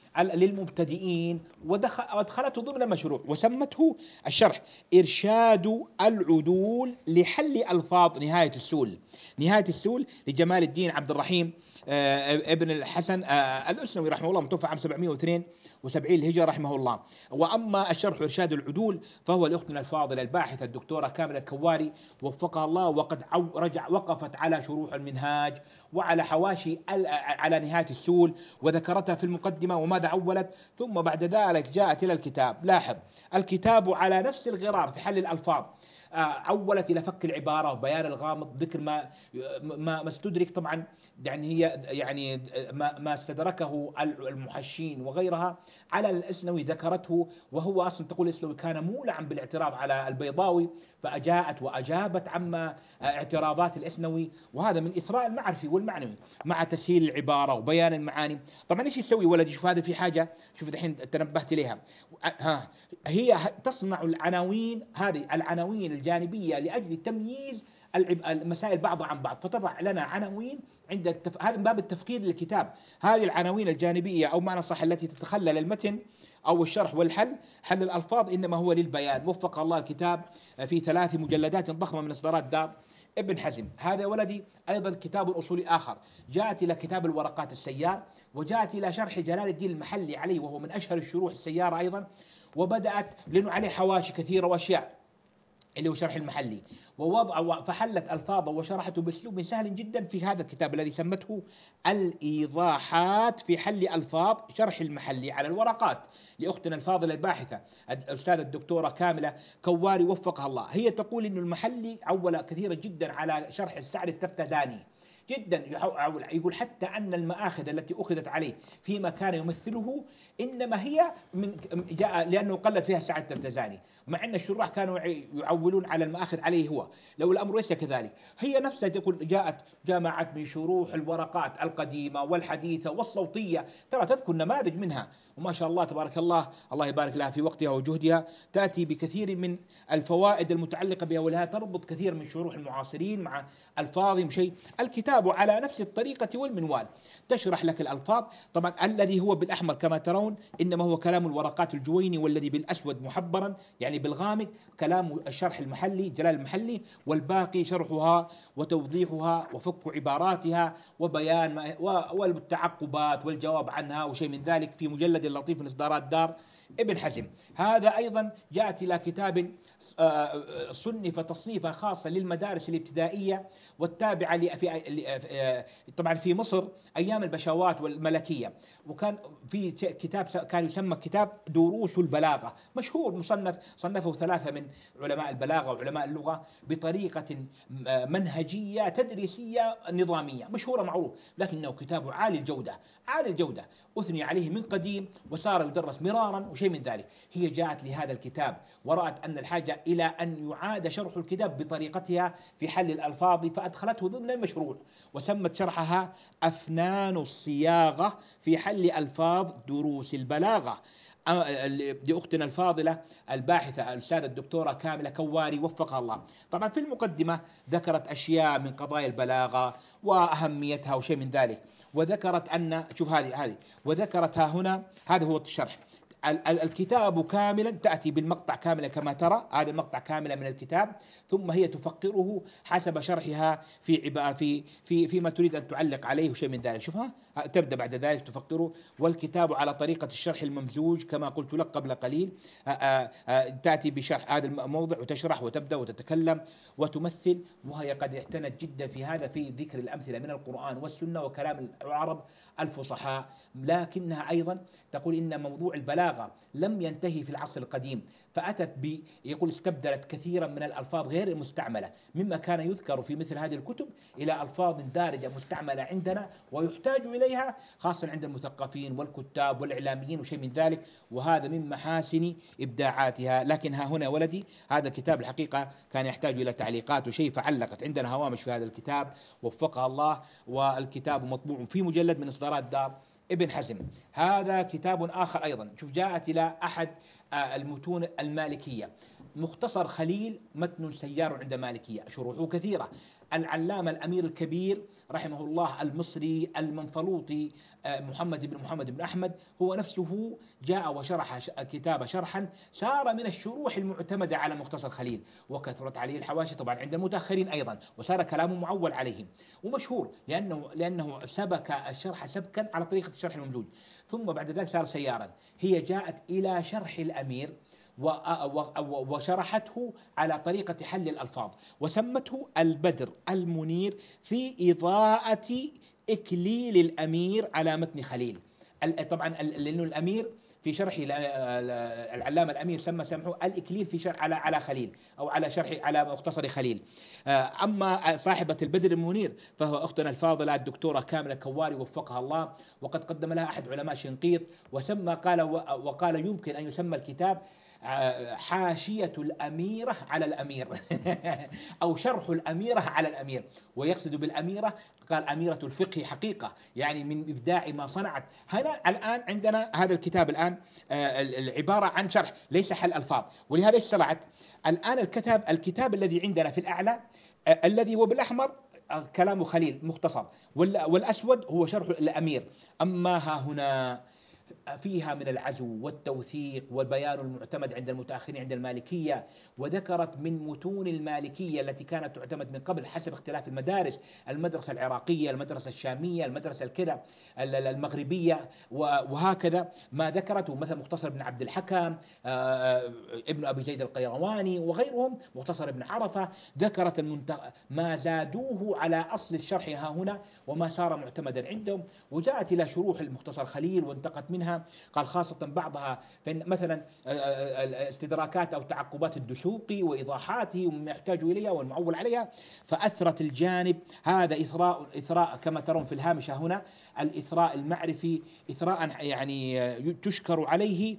للمبتدئين وأدخلته ضمن مشروع وسمته الشرح إرشاد العدول لحل ألفاظ نهاية السول. نهاية السول لجمال الدين عبد الرحيم ابن الحسن الأسنوي رحمه الله، متوفى عام سبعمائة واثنين وسبعين الهجرة رحمه الله. وأما الشرح إرشاد العدول فهو لأختنا الفاضلة الباحثة الدكتورة كاملة الكواري وفقها الله، وقد رجع وقفت على شروح المنهاج وعلى حواشي على نهاية السول وذكرتها في المقدمة وماذا عولت، ثم بعد ذلك جاءت إلى الكتاب. لاحظ الكتاب على نفس الغرار في حل الألفاظ، عولت إلى فك العبارة وبيان الغامض، ذكر ما ما ما استدرك طبعا، يعني هي يعني ما ما استدركه المحشين وغيرها على الإسنوي ذكرته، وهو أصلا تقول الإسنوي كان مولعا بالاعتراض على البيضاوي، فأجاءت وأجابت عما اعتراضات الإسنوي، وهذا من إثراء المعرفي والمعنوي مع تسهيل العبارة وبيان المعاني. طبعا إيش يسوي ولدي؟ شوف هذا في حاجة، شوف الحين تنبهت إليها، ها هي تصنع العناوين، هذه العناوين الجانبية لأجل تمييز المسائل بعضها عن بعض، فتضع لنا عناوين عند التف... هذا من باب التفقير للكتاب. هذه العناوين الجانبية أو معنى صح التي تتخلل المتن أو الشرح والحل، حل الألفاظ، إنما هو للبيان. وفق الله الكتاب في ثلاث مجلدات ضخمة من إصدارات دار ابن حزم. هذا ولدي أيضا كتاب أصولي آخر، جاءت إلى كتاب الورقات السيار، وجاءت إلى شرح جلال الدين المحلي عليه وهو من أشهر الشروح السيارة أيضا، وبدأت لأنه عليه حواشي كثيرة وأشياء اللي هو شرح المحلي، ووضع فحلت ألفاظه وشرحته بأسلوب سهل جدا في هذا الكتاب الذي سمته الإيضاحات في حل ألفاظ شرح المحلي على الورقات لأختنا الفاضلة الباحثة الأستاذة الدكتورة كاملة كواري وفقها الله. هي تقول إنه المحلي عول كثيرا جدا على شرح السعد التفتزاني جدا، يقول حتى أن المآخذ التي أخذت عليه فيما كان يمثله إنما هي من جاء لأنه قلد فيها سعد التفتزاني، مع أن الشراح كانوا يعولون على المآخذ عليه هو، لو الأمر ليس كذلك. هي نفسها تقول جاءت جامعت من شروح الورقات القديمة والحديثة والصوتية، ترى تذكر نماذج منها، وما شاء الله تبارك الله، الله يبارك لها في وقتها وجهدها، تأتي بكثير من الفوائد المتعلقة بها، ولها تربط كثير من شروح المعاصرين مع ألفاظهم شيء. الكتاب على نفس الطريقة والمنوال، تشرح لك الألفاظ. طبعا الذي هو بالأحمر كما ترون إنما هو كلام الورقات الجويني، والذي بالأسود محبرا يعني بالغامق كلام الشرح المحلي جلال المحلي، والباقي شرحها وتوضيحها وفك عباراتها وبيان ما والتعقبات والجواب عنها وشيء من ذلك في مجلد لطيف من إصدارات دار ابن حزم. هذا أيضا جاءت إلى كتاب صنف تصنيفا خاصة للمدارس الابتدائية والتابعة في طبعا في مصر أيام البشوات والملكية، وكان في كتاب كان يسمى كتاب دروس البلاغة، مشهور مصنف، صنفه ثلاثة من علماء البلاغة وعلماء اللغة بطريقة منهجية تدريسية نظامية مشهورة معروف، لكنه كتاب عالي الجودة، عالي الجودة أثني عليه من قديم وصار يدرس مرارا وشيء من ذلك. هي جاءت لهذا الكتاب ورأت أن الحاجة إلى أن يعاد شرح الكتاب بطريقتها في حل الألفاظ، فأدخلته ضمن المشروع وسمت شرحها أفنان الصياغة في حل ألفاظ دروس البلاغة لأختنا الفاضلة الباحثة الأستاذة الدكتورة كاملة كواري وفقها الله. طبعا في المقدمة ذكرت أشياء من قضايا البلاغة وأهميتها وشيء من ذلك، وذكرت أن شوف هذه هذه وذكرتها هنا، هذا هو الشرح. الكتاب كاملا تأتي بالمقطع كاملا كما ترى، هذا المقطع كاملا من الكتاب، ثم هي تفقره حسب شرحها في عبارة في في فيما تريد أن تعلق عليه وشيء من ذلك. شوفها تبدأ بعد ذلك تفقره، والكتاب على طريقة الشرح الممزوج كما قلت لك قبل قليل، تأتي بشرح هذا الموضع وتشرح وتبدأ وتتكلم وتمثل، وهي قد اعتنت جدا في هذا في ذكر الأمثلة من القرآن والسنة وكلام العرب الفصحاء، لكنها أيضا تقول إن موضوع البلاغة لم ينتهي في العصر القديم، فأتت ب يقول استبدلت كثيرا من الألفاظ غير المستعملة مما كان يذكر في مثل هذه الكتب إلى ألفاظ دارجة مستعملة عندنا ويحتاج إليها خاصة عند المثقفين والكتاب والإعلاميين وشيء من ذلك، وهذا من محاسن إبداعاتها. لكنها هنا ولدي هذا الكتاب الحقيقة كان يحتاج إلى تعليقات وشيء، فعلقت عندنا هوامش في هذا الكتاب وفقها الله، والكتاب مطبوع في مجلد من إصدارات دار ابن حزم. هذا كتاب آخر أيضا، شوف جاءت إلى أحد المتون المالكية، مختصر خليل متن سيار عند مالكية، شروحه كثيرة، العلامة الأمير الكبير رحمه الله المصري المنفلوطي محمد بن محمد بن أحمد هو نفسه جاء وشرح كتاب شرحا صار من الشروح المعتمدة على مختصر خليل، وكثرت عليه الحواشي طبعا عند المتأخرين أيضا، وصار كلامه معول عليهم ومشهور لأنه لأنه سبك الشرح سبكا على طريقة الشرح الممدود، ثم بعد ذلك صار سيارا. هي جاءت إلى شرح الأمير وشرحته على طريقة حل الألفاظ، وسمته البدر المنير في إضاءة إكليل الأمير على متن خليل. طبعا لأنه الأمير في شرح العلامة الأمير سمى سمحه الإكليل في شرح على على خليل أو على شرح على مختصر خليل. أما صاحبة البدر المنير فهو أختنا الفاضلة الدكتورة كاملة كواري وفقها الله، وقد قدم لها أحد علماء شنقيط وسمى قال وقال يمكن أن يسمى الكتاب حاشية الأميرة على الأمير أو شرح الأميرة على الأمير، ويقصد بالأميرة قال أميرة الفقه حقيقة، يعني من إبداع ما صنعت. هنا الآن عندنا هذا الكتاب الآن العبارة عن شرح ليس حل ألفاظ، ولهذا اشترعت الآن الكتاب الكتاب الذي عندنا في الأعلى الذي هو بالأحمر كلام خليل مختصر، والأسود هو شرح الأمير. أما ها هنا فيها من العزو والتوثيق والبيان المعتمد عند المتأخرين عند المالكية، وذكرت من متون المالكية التي كانت تعتمد من قبل حسب اختلاف المدارس، المدرسة العراقية، المدرسة الشامية، المدرسة الكذا المغربية، وهكذا ما ذكرته مثل مختصر ابن عبد الحكم، ابن أبي زيد القيرواني وغيرهم، مختصر ابن عرفة، ذكرت ما زادوه على أصل الشرح ها هنا وما صار معتمدا عندهم، وجاءت إلى شروح المختصر خليل وانتقت منها. قال خاصة بعضها مثلا استدراكات أو تعقبات الدسوقي وإيضاحاته وما يحتاج إليها والمعول عليها، فأثرت الجانب هذا إثراء إثراء كما ترون في الهامشة هنا، الإثراء المعرفي إثراء يعني تشكر عليه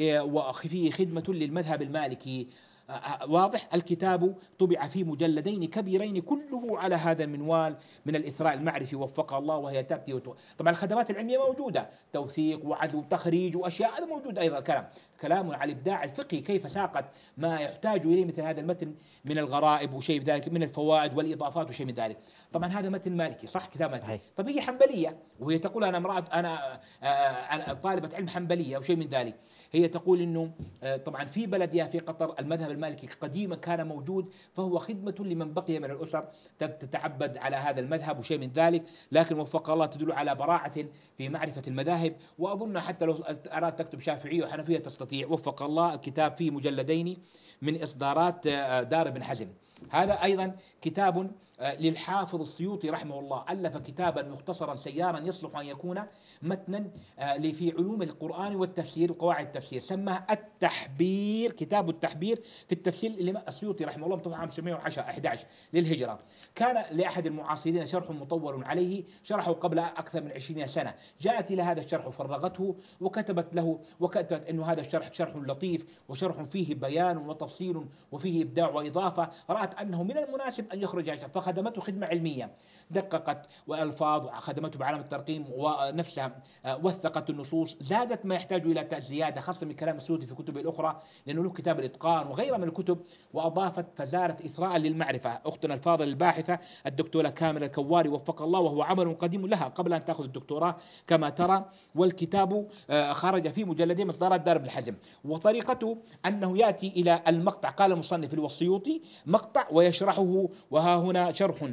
وفيه خدمة للمذهب المالكي. واضح. الكتاب طبع في مجلدين كبيرين كله على هذا المنوال من الإثراء المعرفي وفقها الله، وهي تأتي وتو... طبعا الخدمات العلمية موجودة، توثيق وعزو وتخريج وأشياء، هذا موجود أيضا. كلام كلام على الإبداع الفقهي كيف ساقت ما يحتاج إليه مثل هذا المتن من الغرائب وشيء من ذلك، من الفوائد والإضافات وشيء من ذلك. طبعا هذا متن مالكي صح، كتاب مالكي. طب هي حنبلية وهي تقول أنا امرأة أنا أنا طالبة علم حنبلية وشيء من ذلك. هي تقول إنه طبعا في بلدها في قطر المذهب المالكي قديما كان موجود، فهو خدمة لمن بقي من الأسر تتعبد على هذا المذهب وشيء من ذلك، لكن وفق الله تدل على براعة في معرفة المذاهب. وأظن حتى لو أراد تكتب شافعية وحنفية تستطيع. وفق الله. الكتاب فيه مجلدين من إصدارات دار ابن حزم. هذا أيضا كتاب للحافظ السيوطي رحمه الله، ألف كتابا مختصرا سيارا يصلح أن يكون متنا في علوم القرآن والتفسير وقواعد التفسير، سماه التحبير، كتاب التحبير في التفسير السيوطي رحمه الله طبعا عام تسعمائة وأحد عشر للهجرة. كان لأحد المعاصرين شرح مطول عليه، شرحه قبل أكثر من عشرين سنة، جاءت إلى هذا الشرح وفرغته وكتبت له وكتبت أنه هذا الشرح شرح لطيف وشرح فيه بيان وتفصيل وفيه إبداع وإضافة، رأت أنه من المناسب أن يخرج هذا، فخدمته خدمة علمية، دققت والألفاظ وخدمته بعلامة الترقيم ونفسها وثقت النصوص، زادت ما يحتاج إلى زيادة خاصة من كلام السيوطي في كتبه الأخرى لأنه له كتاب الإتقان وغيرها من الكتب، وأضافت فزارت إثراء للمعرفة. أختنا الفاضلة الباحثة الدكتورة كاملة الكواري وفق الله، وهو عمل قديم لها قبل أن تأخذ الدكتوراه كما ترى. والكتاب خرج في مجلدين مصدرات دار ابن حزم، وطريقته أنه يأتي إلى المقطع، قال المصنف الوسيوطي مقطع ويشرحه، وها هنا شرح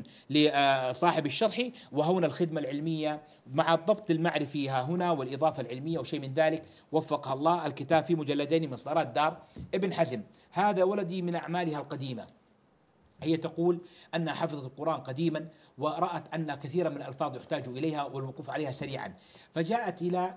لصاحب الشرح، وها هنا الخدمة العلمية مع الضبط المعرفي ها هنا والإضافة العلمية وشيء من ذلك وفقها الله. الكتاب في مجلدين مصدرات دار ابن حزم. هذا ولدي من أعمالها القديمة. هي تقول أنها حفظت القرآن قديما ورأت أن كثيرا من الألفاظ يحتاج إليها والوقوف عليها سريعا، فجاءت إلى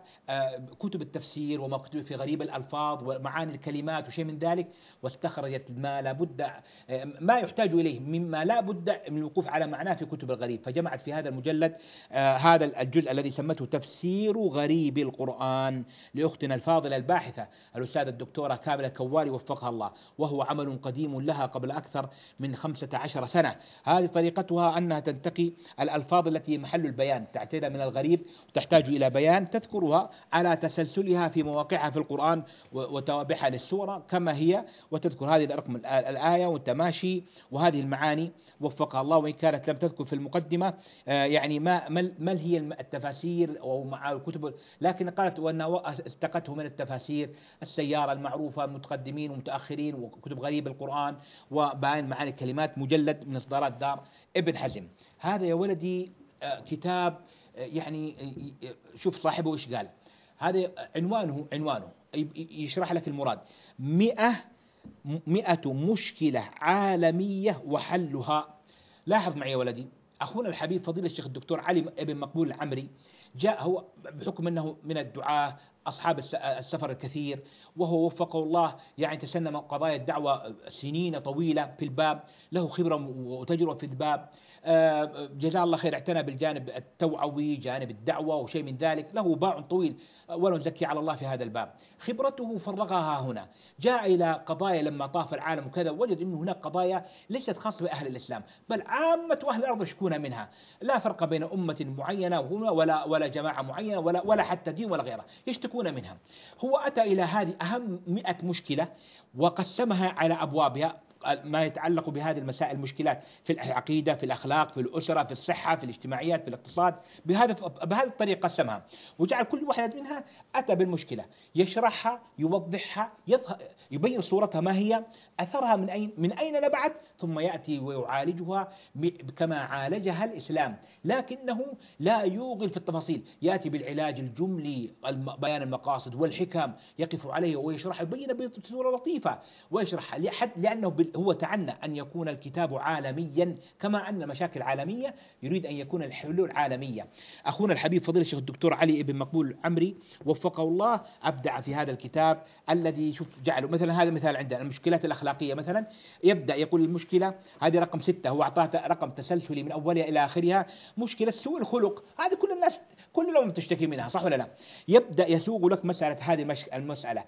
كتب التفسير وما كتب في غريب الألفاظ ومعاني الكلمات وشيء من ذلك، واستخرجت ما لا بد ما يحتاج إليه مما لا بد من الوقوف على معناه في كتب الغريب، فجمعت في هذا المجلد هذا الجزء الذي سمته تفسير غريب القرآن لأختنا الفاضلة الباحثة الأستاذة الدكتورة كاملة كواري وفقها الله، وهو عمل قديم لها قبل أكثر من خمس خمسة عشر سنة. هذه طريقتها أنها تنتقي الألفاظ التي محل البيان، تعتاد من الغريب وتحتاج إلى بيان، تذكرها على تسلسلها في مواقعها في القرآن وتوابعها للسورة كما هي، وتذكر هذه الرقم الآية والتماشي وهذه المعاني وفقها الله. وإن كانت لم تذكر في المقدمة يعني ما ما هي التفاسير أو مع الكتب، لكن قالت وأنها استقته من التفاسير السيارة المعروفة المتقدمين ومتأخرين وكتب غريب القرآن وبيان معاني الكلمات، مجلد من إصدارات دار ابن حزم. هذا يا ولدي كتاب يعني شوف صاحبه إيش قال. هذا عنوانه عنوانه يشرح لك المراد: مئة مئة مشكلة عالمية وحلها. لاحظ معي يا ولدي، أخونا الحبيب فضيلة الشيخ الدكتور علي بن مقبول العمري جاء هو بحكم أنه من الدعاة أصحاب السفر الكثير، وهو وفقه الله يعني تسنم قضايا الدعوة سنين طويلة في الباب، له خبرة وتجربة في الباب، جزاه الله خير، اعتنى بالجانب التوعوي جانب الدعوة وشيء من ذلك، له باع طويل ولا نزكي على الله في هذا الباب. خبرته فرغها هنا، جاء إلى قضايا لما طاف العالم وكذا وجد أنه هناك قضايا ليست خاصة بأهل الإسلام بل عامة أهل الأرض يشكون منها، لا فرق بين أمة معينة ولا ولا جماعة معينة ولا ولا حتى دين ولا غيره، يشتكون منها. هو أتى إلى هذه أهم مئة مشكلة وقسمها على أبوابها، ما يتعلق بهذه المسائل المشكلات في العقيدة في الأخلاق في الأسرة في الصحة في الاجتماعيات في الاقتصاد، بهذا بهذه الطريقة قسمها وجعل كل واحدة منها أتى بالمشكلة يشرحها يوضحها يبين صورتها ما هي، أثرها من أين من أين نبعت، ثم يأتي ويعالجها كما عالجها الإسلام، لكنه لا يوغل في التفاصيل، يأتي بالعلاج الجملي بيان المقاصد والحكم يقف عليه ويشرح يبين بصورة لطيفة ويشرح لأنه هو تعنى أن يكون الكتاب عالميا كما أن المشاكل عالمية، يريد أن يكون الحلول عالمية. أخونا الحبيب فضيلة الشيخ الدكتور علي بن مقبول عمري وفقه الله أبدع في هذا الكتاب الذي شوف جعله مثلا، هذا مثال عندنا المشكلات الأخلاقية مثلا، يبدأ يقول المشكلة هذه رقم ستة، هو أعطاه رقم تسلسلي من أولها إلى آخرها، مشكلة سوء الخلق، هذه كل الناس كل الأمم تشتكي منها صح ولا لا؟ يبدأ يسوق لك مسألة هذه المسألة،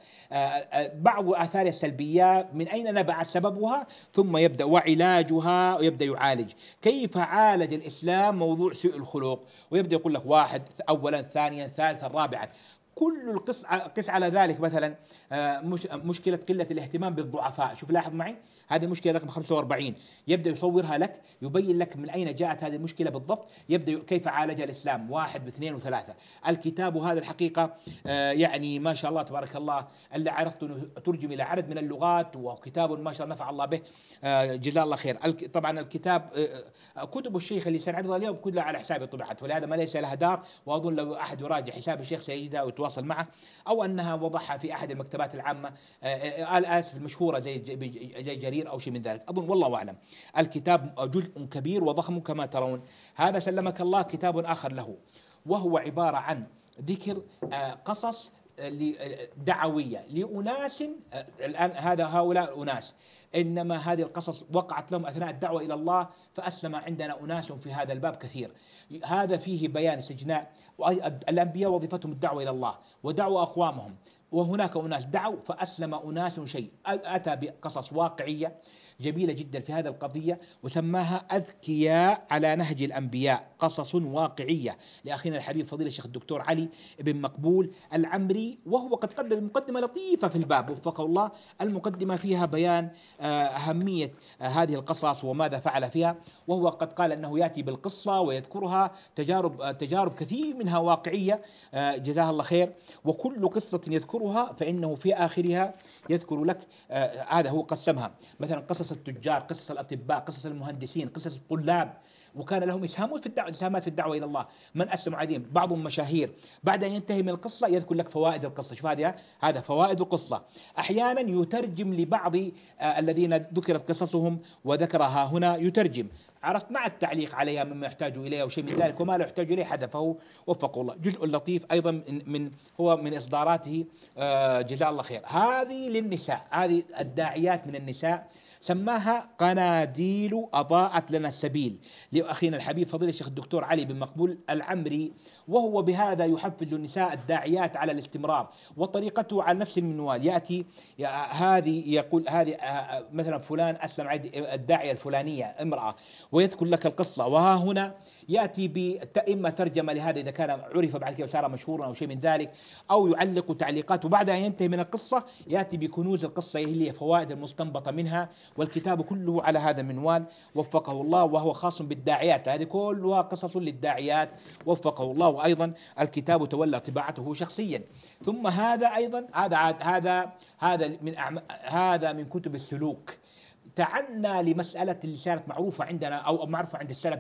بعض آثار السلبية من أين نبع سببها، ثم يبدأ وعلاجها ويبدأ يعالج كيف عالج الإسلام موضوع سوء الخلق، ويبدأ يقول لك واحد أولا ثانيا ثالثا رابعا. كل القص قس على ذلك مثلا مش مشكلة قلة الاهتمام بالضعفاء، شوف لاحظ معي هذه مشكلة رقم خمسة وأربعين، يبدأ يصورها لك يبين لك من أين جاءت هذه المشكلة بالضبط، يبدأ كيف عالجها الإسلام واحد واثنين وثلاثة. الكتاب هذا الحقيقة يعني ما شاء الله تبارك الله اللي عرفت أنه ترجم إلى عدد من اللغات، وكتاب ما شاء الله نفع الله به جزاه الله خير. طبعا الكتاب كتب الشيخ اللي سنعرضها اليوم كلها على حسابي طبعت، ولهذا ما ليس لها دار، وأظن لو أحد يراجع حساب الشيخ سيجدها ويتواصل معه، أو أنها وضعها في أحد المكتبات العامة الآسف المشهورة زي زي جرير أو شيء من ذلك، أظن والله أعلم. الكتاب جزء كبير وضخم كما ترون. هذا سلمك الله كتاب آخر له، وهو عبارة عن ذكر قصص دعوية لأناس، الآن هذا هؤلاء أناس إنما هذه القصص وقعت لهم أثناء الدعوة إلى الله، فأسلم عندنا أناس في هذا الباب كثير. هذا فيه بيان استجناء الأنبياء وظيفتهم الدعوة إلى الله ودعوة أقوامهم، وهناك أناس دعوا فأسلم أناس شيء. أتى بقصص واقعية جميلة جدا في هذا القضية وسماها أذكياء على نهج الأنبياء، قصص واقعية لأخينا الحبيب فضيلة الشيخ الدكتور علي بن مقبول العمري، وهو قد قدم مقدمة لطيفة في الباب وفقه الله. المقدمة فيها بيان أهمية هذه القصص وماذا فعل فيها، وهو قد قال أنه يأتي بالقصة ويذكرها تجارب تجارب كثير منها واقعية جزاه الله خير، وكل قصة يذكرها فإنه في آخرها يذكر لك هذا هو قسمها، مثلا قصص التجار، قصص الأطباء، قصص المهندسين، قصص الطلاب، وكان لهم إسهامات في الدعوة إسهامات في الدعوة إلى الله، من أسلموا عديم بعضهم مشاهير. بعد أن ينتهي من القصة يذكر لك فوائد القصة، شوف هذه هذا فوائد القصة. أحيانا يترجم لبعض آه الذين ذكرت قصصهم وذكرها هنا يترجم، عرفت مع التعليق عليها مما يحتاج إليه وشيء من ذلك، وما لا يحتاج إليه حذفه وفقه الله. جزء لطيف أيضا من هو من إصداراته آه جزاه الله خير. هذه للنساء، هذه الداعيات من النساء سماها قناديل أضاءت لنا السبيل لأخينا الحبيب فضيلة الشيخ الدكتور علي بن مقبول العمري، وهو بهذا يحفز النساء الداعيات على الاستمرار، وطريقته على نفس المنوال يأتي هذه يقول هذه مثلا فلان أسلم الداعية الفلانية امرأة، ويذكر لك القصة، وها هنا يأتي بإما ترجمة لهذا إذا كان عرف بعد كده وصار مشهورا أو شيء من ذلك، أو يعلق تعليقات، وبعد أن ينتهي من القصة يأتي بكنوز القصة اللي هي فوائد المستنبطة منها، والكتاب كله على هذا المنوال وفقه الله، وهو خاص بالداعيات، هذه كلها قصص للداعيات وفقه الله. وأيضا الكتاب تولى طباعته شخصيا. ثم هذا أيضا هذا هذا هذا من هذا من كتب السلوك، تعنى لمسألة اللي كانت معروفة عندنا أو معروفة عند السلف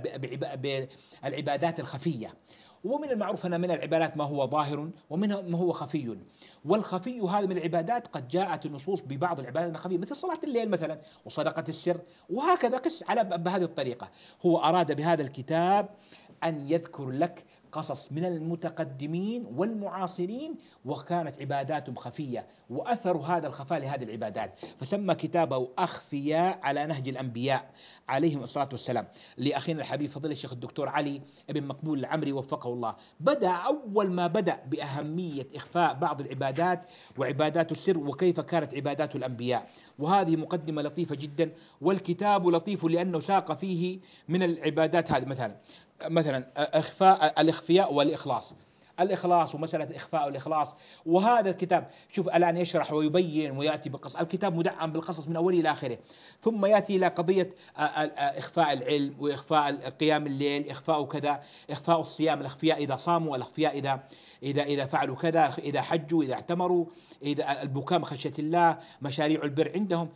بالعبادات الخفية. ومن المعروف أن من العبادات ما هو ظاهر ومنها ما هو خفي، والخفي هذا من العبادات قد جاءت النصوص ببعض العبادات الخفية مثل صلاة الليل مثلا وصدقة السر، وهكذا قس على بهذه الطريقة. هو أراد بهذا الكتاب أن يذكر لك قصص من المتقدمين والمعاصرين وكانت عباداتهم خفية، وأثر هذا الخفاء لهذه العبادات، فسمى كتابه أخفياء على نهج الأنبياء عليهم الصلاة والسلام لأخينا الحبيب فضيلة الشيخ الدكتور علي بن مقبول العمري وفقه الله. بدأ أول ما بدأ بأهمية إخفاء بعض العبادات وعبادات السر وكيف كانت عبادات الأنبياء، وهذه مقدمة لطيفة جدا. والكتاب لطيف لأنه ساق فيه من العبادات هذه مثلا مثلا إخفاء الإخفياء والإخلاص، الإخلاص ومسألة إخفاء والإخلاص. وهذا الكتاب شوف الآن يشرح ويبين ويأتي بقصص، الكتاب مدعم بالقصص من أوله إلى آخره. ثم يأتي إلى قضية إخفاء العلم وإخفاء قيام الليل، إخفاء كذا، إخفاء الصيام، الأخفياء إذا صاموا، والأخفياء إذا إذا إذا فعلوا كذا، إذا حجوا، إذا اعتمروا، إذا البكاء من خشية الله، مشاريع البر عندهم.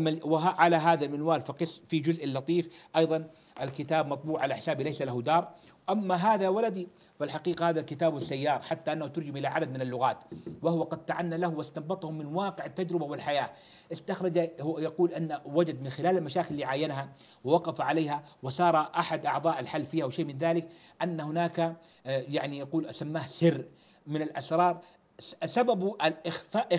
وعلى هذا المنوال فقس في جزء لطيف. أيضا الكتاب مطبوع على حسابي ليس له دار. أما هذا ولدي فالحقيقة هذا الكتاب سيار، حتى أنه ترجم إلى عدد من اللغات، وهو قد تعنى له واستنبطه من واقع التجربة والحياة. استخرج هو يقول أن وجد من خلال المشاكل اللي عاينها ووقف عليها وصار أحد أعضاء الحل فيها وشيء من ذلك، أن هناك يعني يقول سماه سر من الأسرار سبب الإخفاء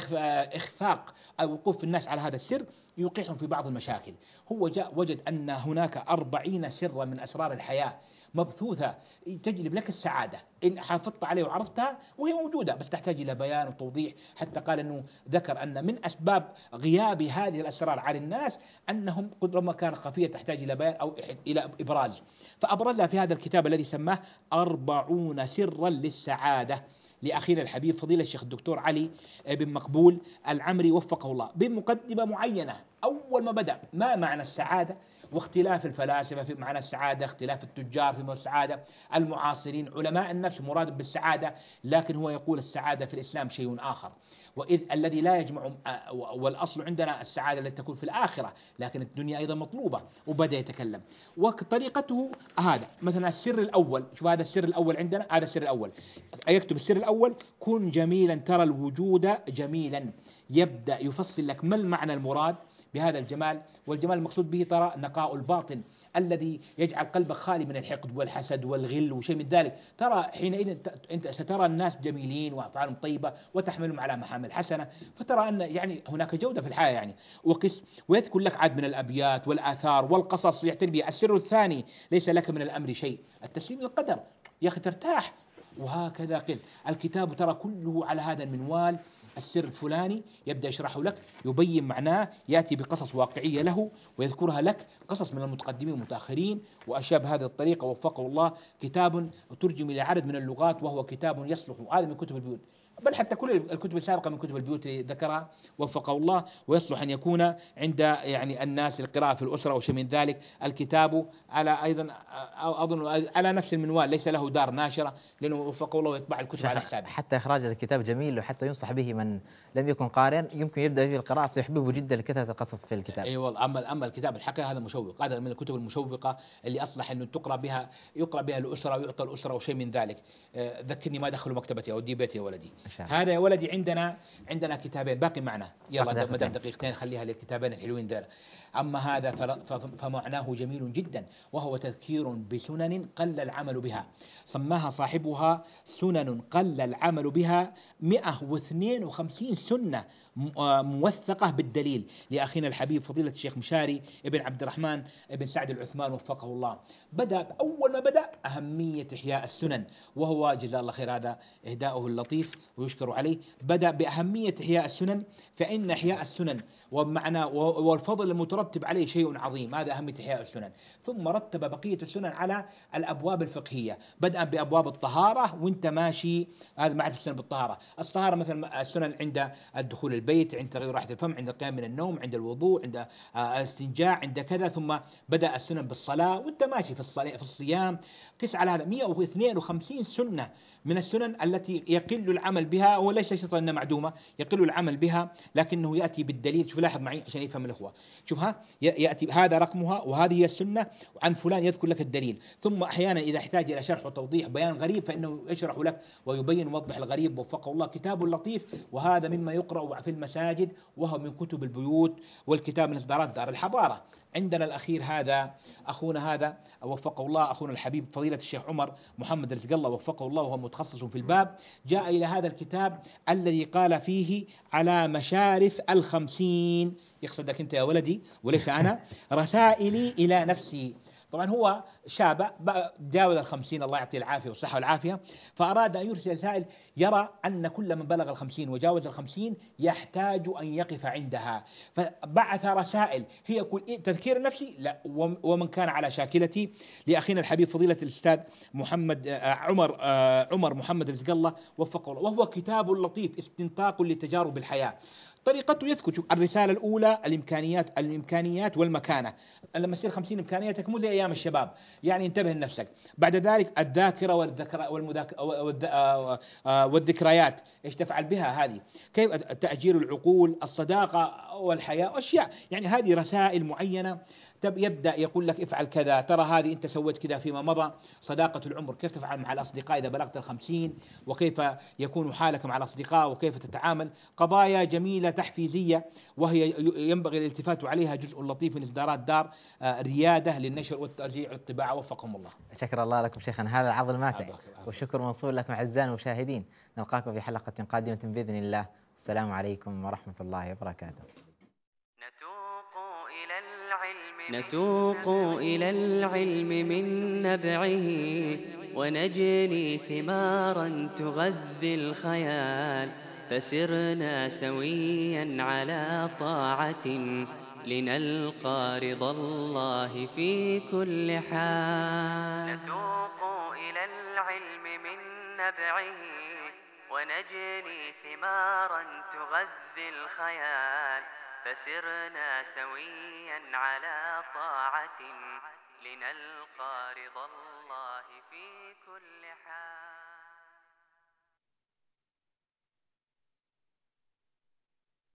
إخفاق الوقوف الناس على هذا السر يوقعهم في بعض المشاكل. هو جاء وجد أن هناك أربعين سرا من أسرار الحياة مبثوثة تجلب لك السعادة إن حافظت عليها وعرفتها، وهي موجودة بس تحتاج إلى بيان وتوضيح. حتى قال أنه ذكر أن من أسباب غياب هذه الأسرار عن الناس أنهم ربما كانت خفية تحتاج إلى بيان أو إلى إبراز، فأبرزها في هذا الكتاب الذي سماه أربعون سرا للسعادة لأخينا الحبيب فضيلة الشيخ الدكتور علي بن مقبول العمري وفقه الله، بمقدمة معينة. أول ما بدأ ما معنى السعادة، واختلاف الفلاسفة في معنى السعادة، اختلاف التجار في معنى السعادة، المعاصرين علماء النفس مراد بالسعادة، لكن هو يقول السعادة في الإسلام شيء آخر، وإذ الذي لا يجمع، والأصل عندنا السعادة التي تكون في الآخرة، لكن الدنيا أيضا مطلوبة. وبدأ يتكلم وطريقته هذا مثلا السر الأول، شوف هذا السر الأول عندنا، هذا السر الأول يكتب السر الأول: كن جميلا ترى الوجود جميلا. يبدأ يفصل لك ما المعنى المراد بهذا الجمال، والجمال المقصود به ترى نقاء الباطن الذي يجعل قلبك خالي من الحقد والحسد والغل وشيء من ذلك. ترى حينئذ أنت سترى الناس جميلين وأفعالهم طيبة وتحملهم على محامل حسنة، فترى أن يعني هناك جودة في الحياة يعني. وقس ويذكر لك عدد من الأبيات والآثار والقصص يعتني بها. السر الثاني: ليس لك من الأمر شيء، التسليم للقدر، يا أخي ترتاح. وهكذا قل الكتاب ترى كله على هذا المنوال. السر الفلاني يبدأ يشرحه لك، يبين معناه، يأتي بقصص واقعية له ويذكرها لك، قصص من المتقدمين والمتأخرين وأشياء بهذه الطريقة وفقه الله. كتاب ترجم إلى عدد من اللغات، وهو كتاب يصلح، هذا من كتب البيوت، بل حتى كل الكتب السابقة من كتب البيوت ذكرها وفقه الله، ويصلح أن يكون عند يعني الناس القراءة في الأسرة وشيء من ذلك. الكتاب على أيضا أظن على نفس المنوال، ليس له دار ناشرة لأنه وفقه الله يطبع الكتب على حسابه. حتى إخراج الكتاب جميل، وحتى ينصح به من لم يكن قارئا يمكن يبدأ به القراءة ويحببه جدا لكثرة القصص في الكتاب. أي والله. أما أما الكتاب الحقيقة هذا مشوق، هذا من الكتب المشوقة اللي أصلح أنه تقرأ بها، يقرأ بها الأسرة ويعطى الأسرة وشيء من ذلك. ذكرني ما دخلوا مكتبتي أو دي بيتي يا ولدي. إن شاء الله. هذا يا ولدي عندنا عندنا كتابين باقي معنا، يلا باقي ما دام دقيقتين. دقيقتين خليها للكتابين الحلوين ذولا. أما هذا فر- ف- فمعناه جميل جدا، وهو تذكير بسنن قل العمل بها، سماها صاحبها سنن قل العمل بها مئة واثنين وخمسين سنة م- آه موثقة بالدليل، لأخينا الحبيب فضيلة الشيخ مشاري ابن عبد الرحمن ابن سعد العثمان وفقه الله. بدأ أول ما بدأ أهمية إحياء السنن، وهو جزاه الله خير هذا إهداؤه اللطيف ويشكر عليه. بدأ بأهمية إحياء السنن، فإن إحياء السنن ومعنى والفضل المترتب عليه شيء عظيم، هذا أهمية إحياء السنن. ثم رتب بقية السنن على الأبواب الفقهية، بدءا بأبواب الطهارة وانت ماشي، هذا معرفة السنن بالطهارة. الطهارة مثلا السنن عند الدخول البيت، عند تغيير راحة الفم، عند القيام من النوم، عند الوضوء، عند الاستنجاء، عند كذا. ثم بدأ السنن بالصلاة وانت ماشي في الصلاة في الصيام. قس على هذا مئة واثنين وخمسين سنة من السنن التي يقل العمل بها، وليس شرطا انها معدومة، يقل العمل بها لكنه يأتي بالدليل. شوف لاحظ معي عشان يفهم الأخوة، شوف ها يأتي هذا رقمها وهذه هي السنة عن فلان، يذكر لك الدليل. ثم أحيانا إذا احتاج إلى شرح وتوضيح بيان غريب فإنه يشرح لك ويبين ويوضح الغريب، وفقه الله. كتاب لطيف، وهذا مما يقرأ في المساجد، وهو من كتب البيوت، والكتاب من إصدارات دار الحضارة. عندنا الأخير هذا أخونا هذا وفقه الله، أخونا الحبيب فضيلة الشيخ عمر محمد رزق الله وفقه الله، وهو متخصص في الباب، جاء إلى هذا الكتاب الذي قال فيه على مشارف الخمسين، يقصدك أنت يا ولدي وليس أنا، رسائلي إلى نفسي. طبعا هو شاب جاوز الخمسين، الله يعطيه العافية والصحة والعافية، فأراد أن يرسل رسائل يرى أن كل من بلغ الخمسين وجاوز الخمسين يحتاج أن يقف عندها، فبعث رسائل هي كل تذكير نفسي لا ومن كان على شاكلتي، لأخينا الحبيب فضيلة الأستاذ محمد عمر عمر محمد رزق الله وفقه الله، وهو كتاب لطيف استنطاق لتجارب الحياة. طريقته يذكر الرسالة الأولى الإمكانيات الإمكانيات والمكانة، لما يصير خمسين إمكانياتك مو زي أيام الشباب، يعني انتبه لنفسك. بعد ذلك الذاكرة والذكر والمذاك والذكريات إيش تفعل بها، هذه كيف تأجير العقول، الصداقة والحياة وأشياء، يعني هذه رسائل معينة. يبدأ يقول لك افعل كذا، ترى هذه أنت سويت كذا فيما مضى. صداقة العمر، كيف تفعل مع الأصدقاء إذا بلغت الخمسين، وكيف يكون حالك مع الأصدقاء وكيف تتعامل. قضايا جميلة تحفيزية، وهي ينبغي الالتفات عليها، جزء لطيف من إصدارات دار ريادة للنشر والتوزيع والطباعة، وفقهم الله. شكر الله لكم شيخنا، هذا عظ الماتع، والشكر موصول لكم أعزائنا المشاهدين. نلقاكم في حلقة قادمة بإذن الله. السلام عليكم ورحمة الله وبركاته. نتوق إلى العلم من نبعه، ونجني ثمارا تغذي الخيال، فسرنا سويا على طاعة لنلقى رضا الله في كل حال. نتوق إلى العلم من نبعه، ونجني ثمارا تغذي الخيال، فسرنا سويا على طاعة لنلقى رضا الله في كل حال.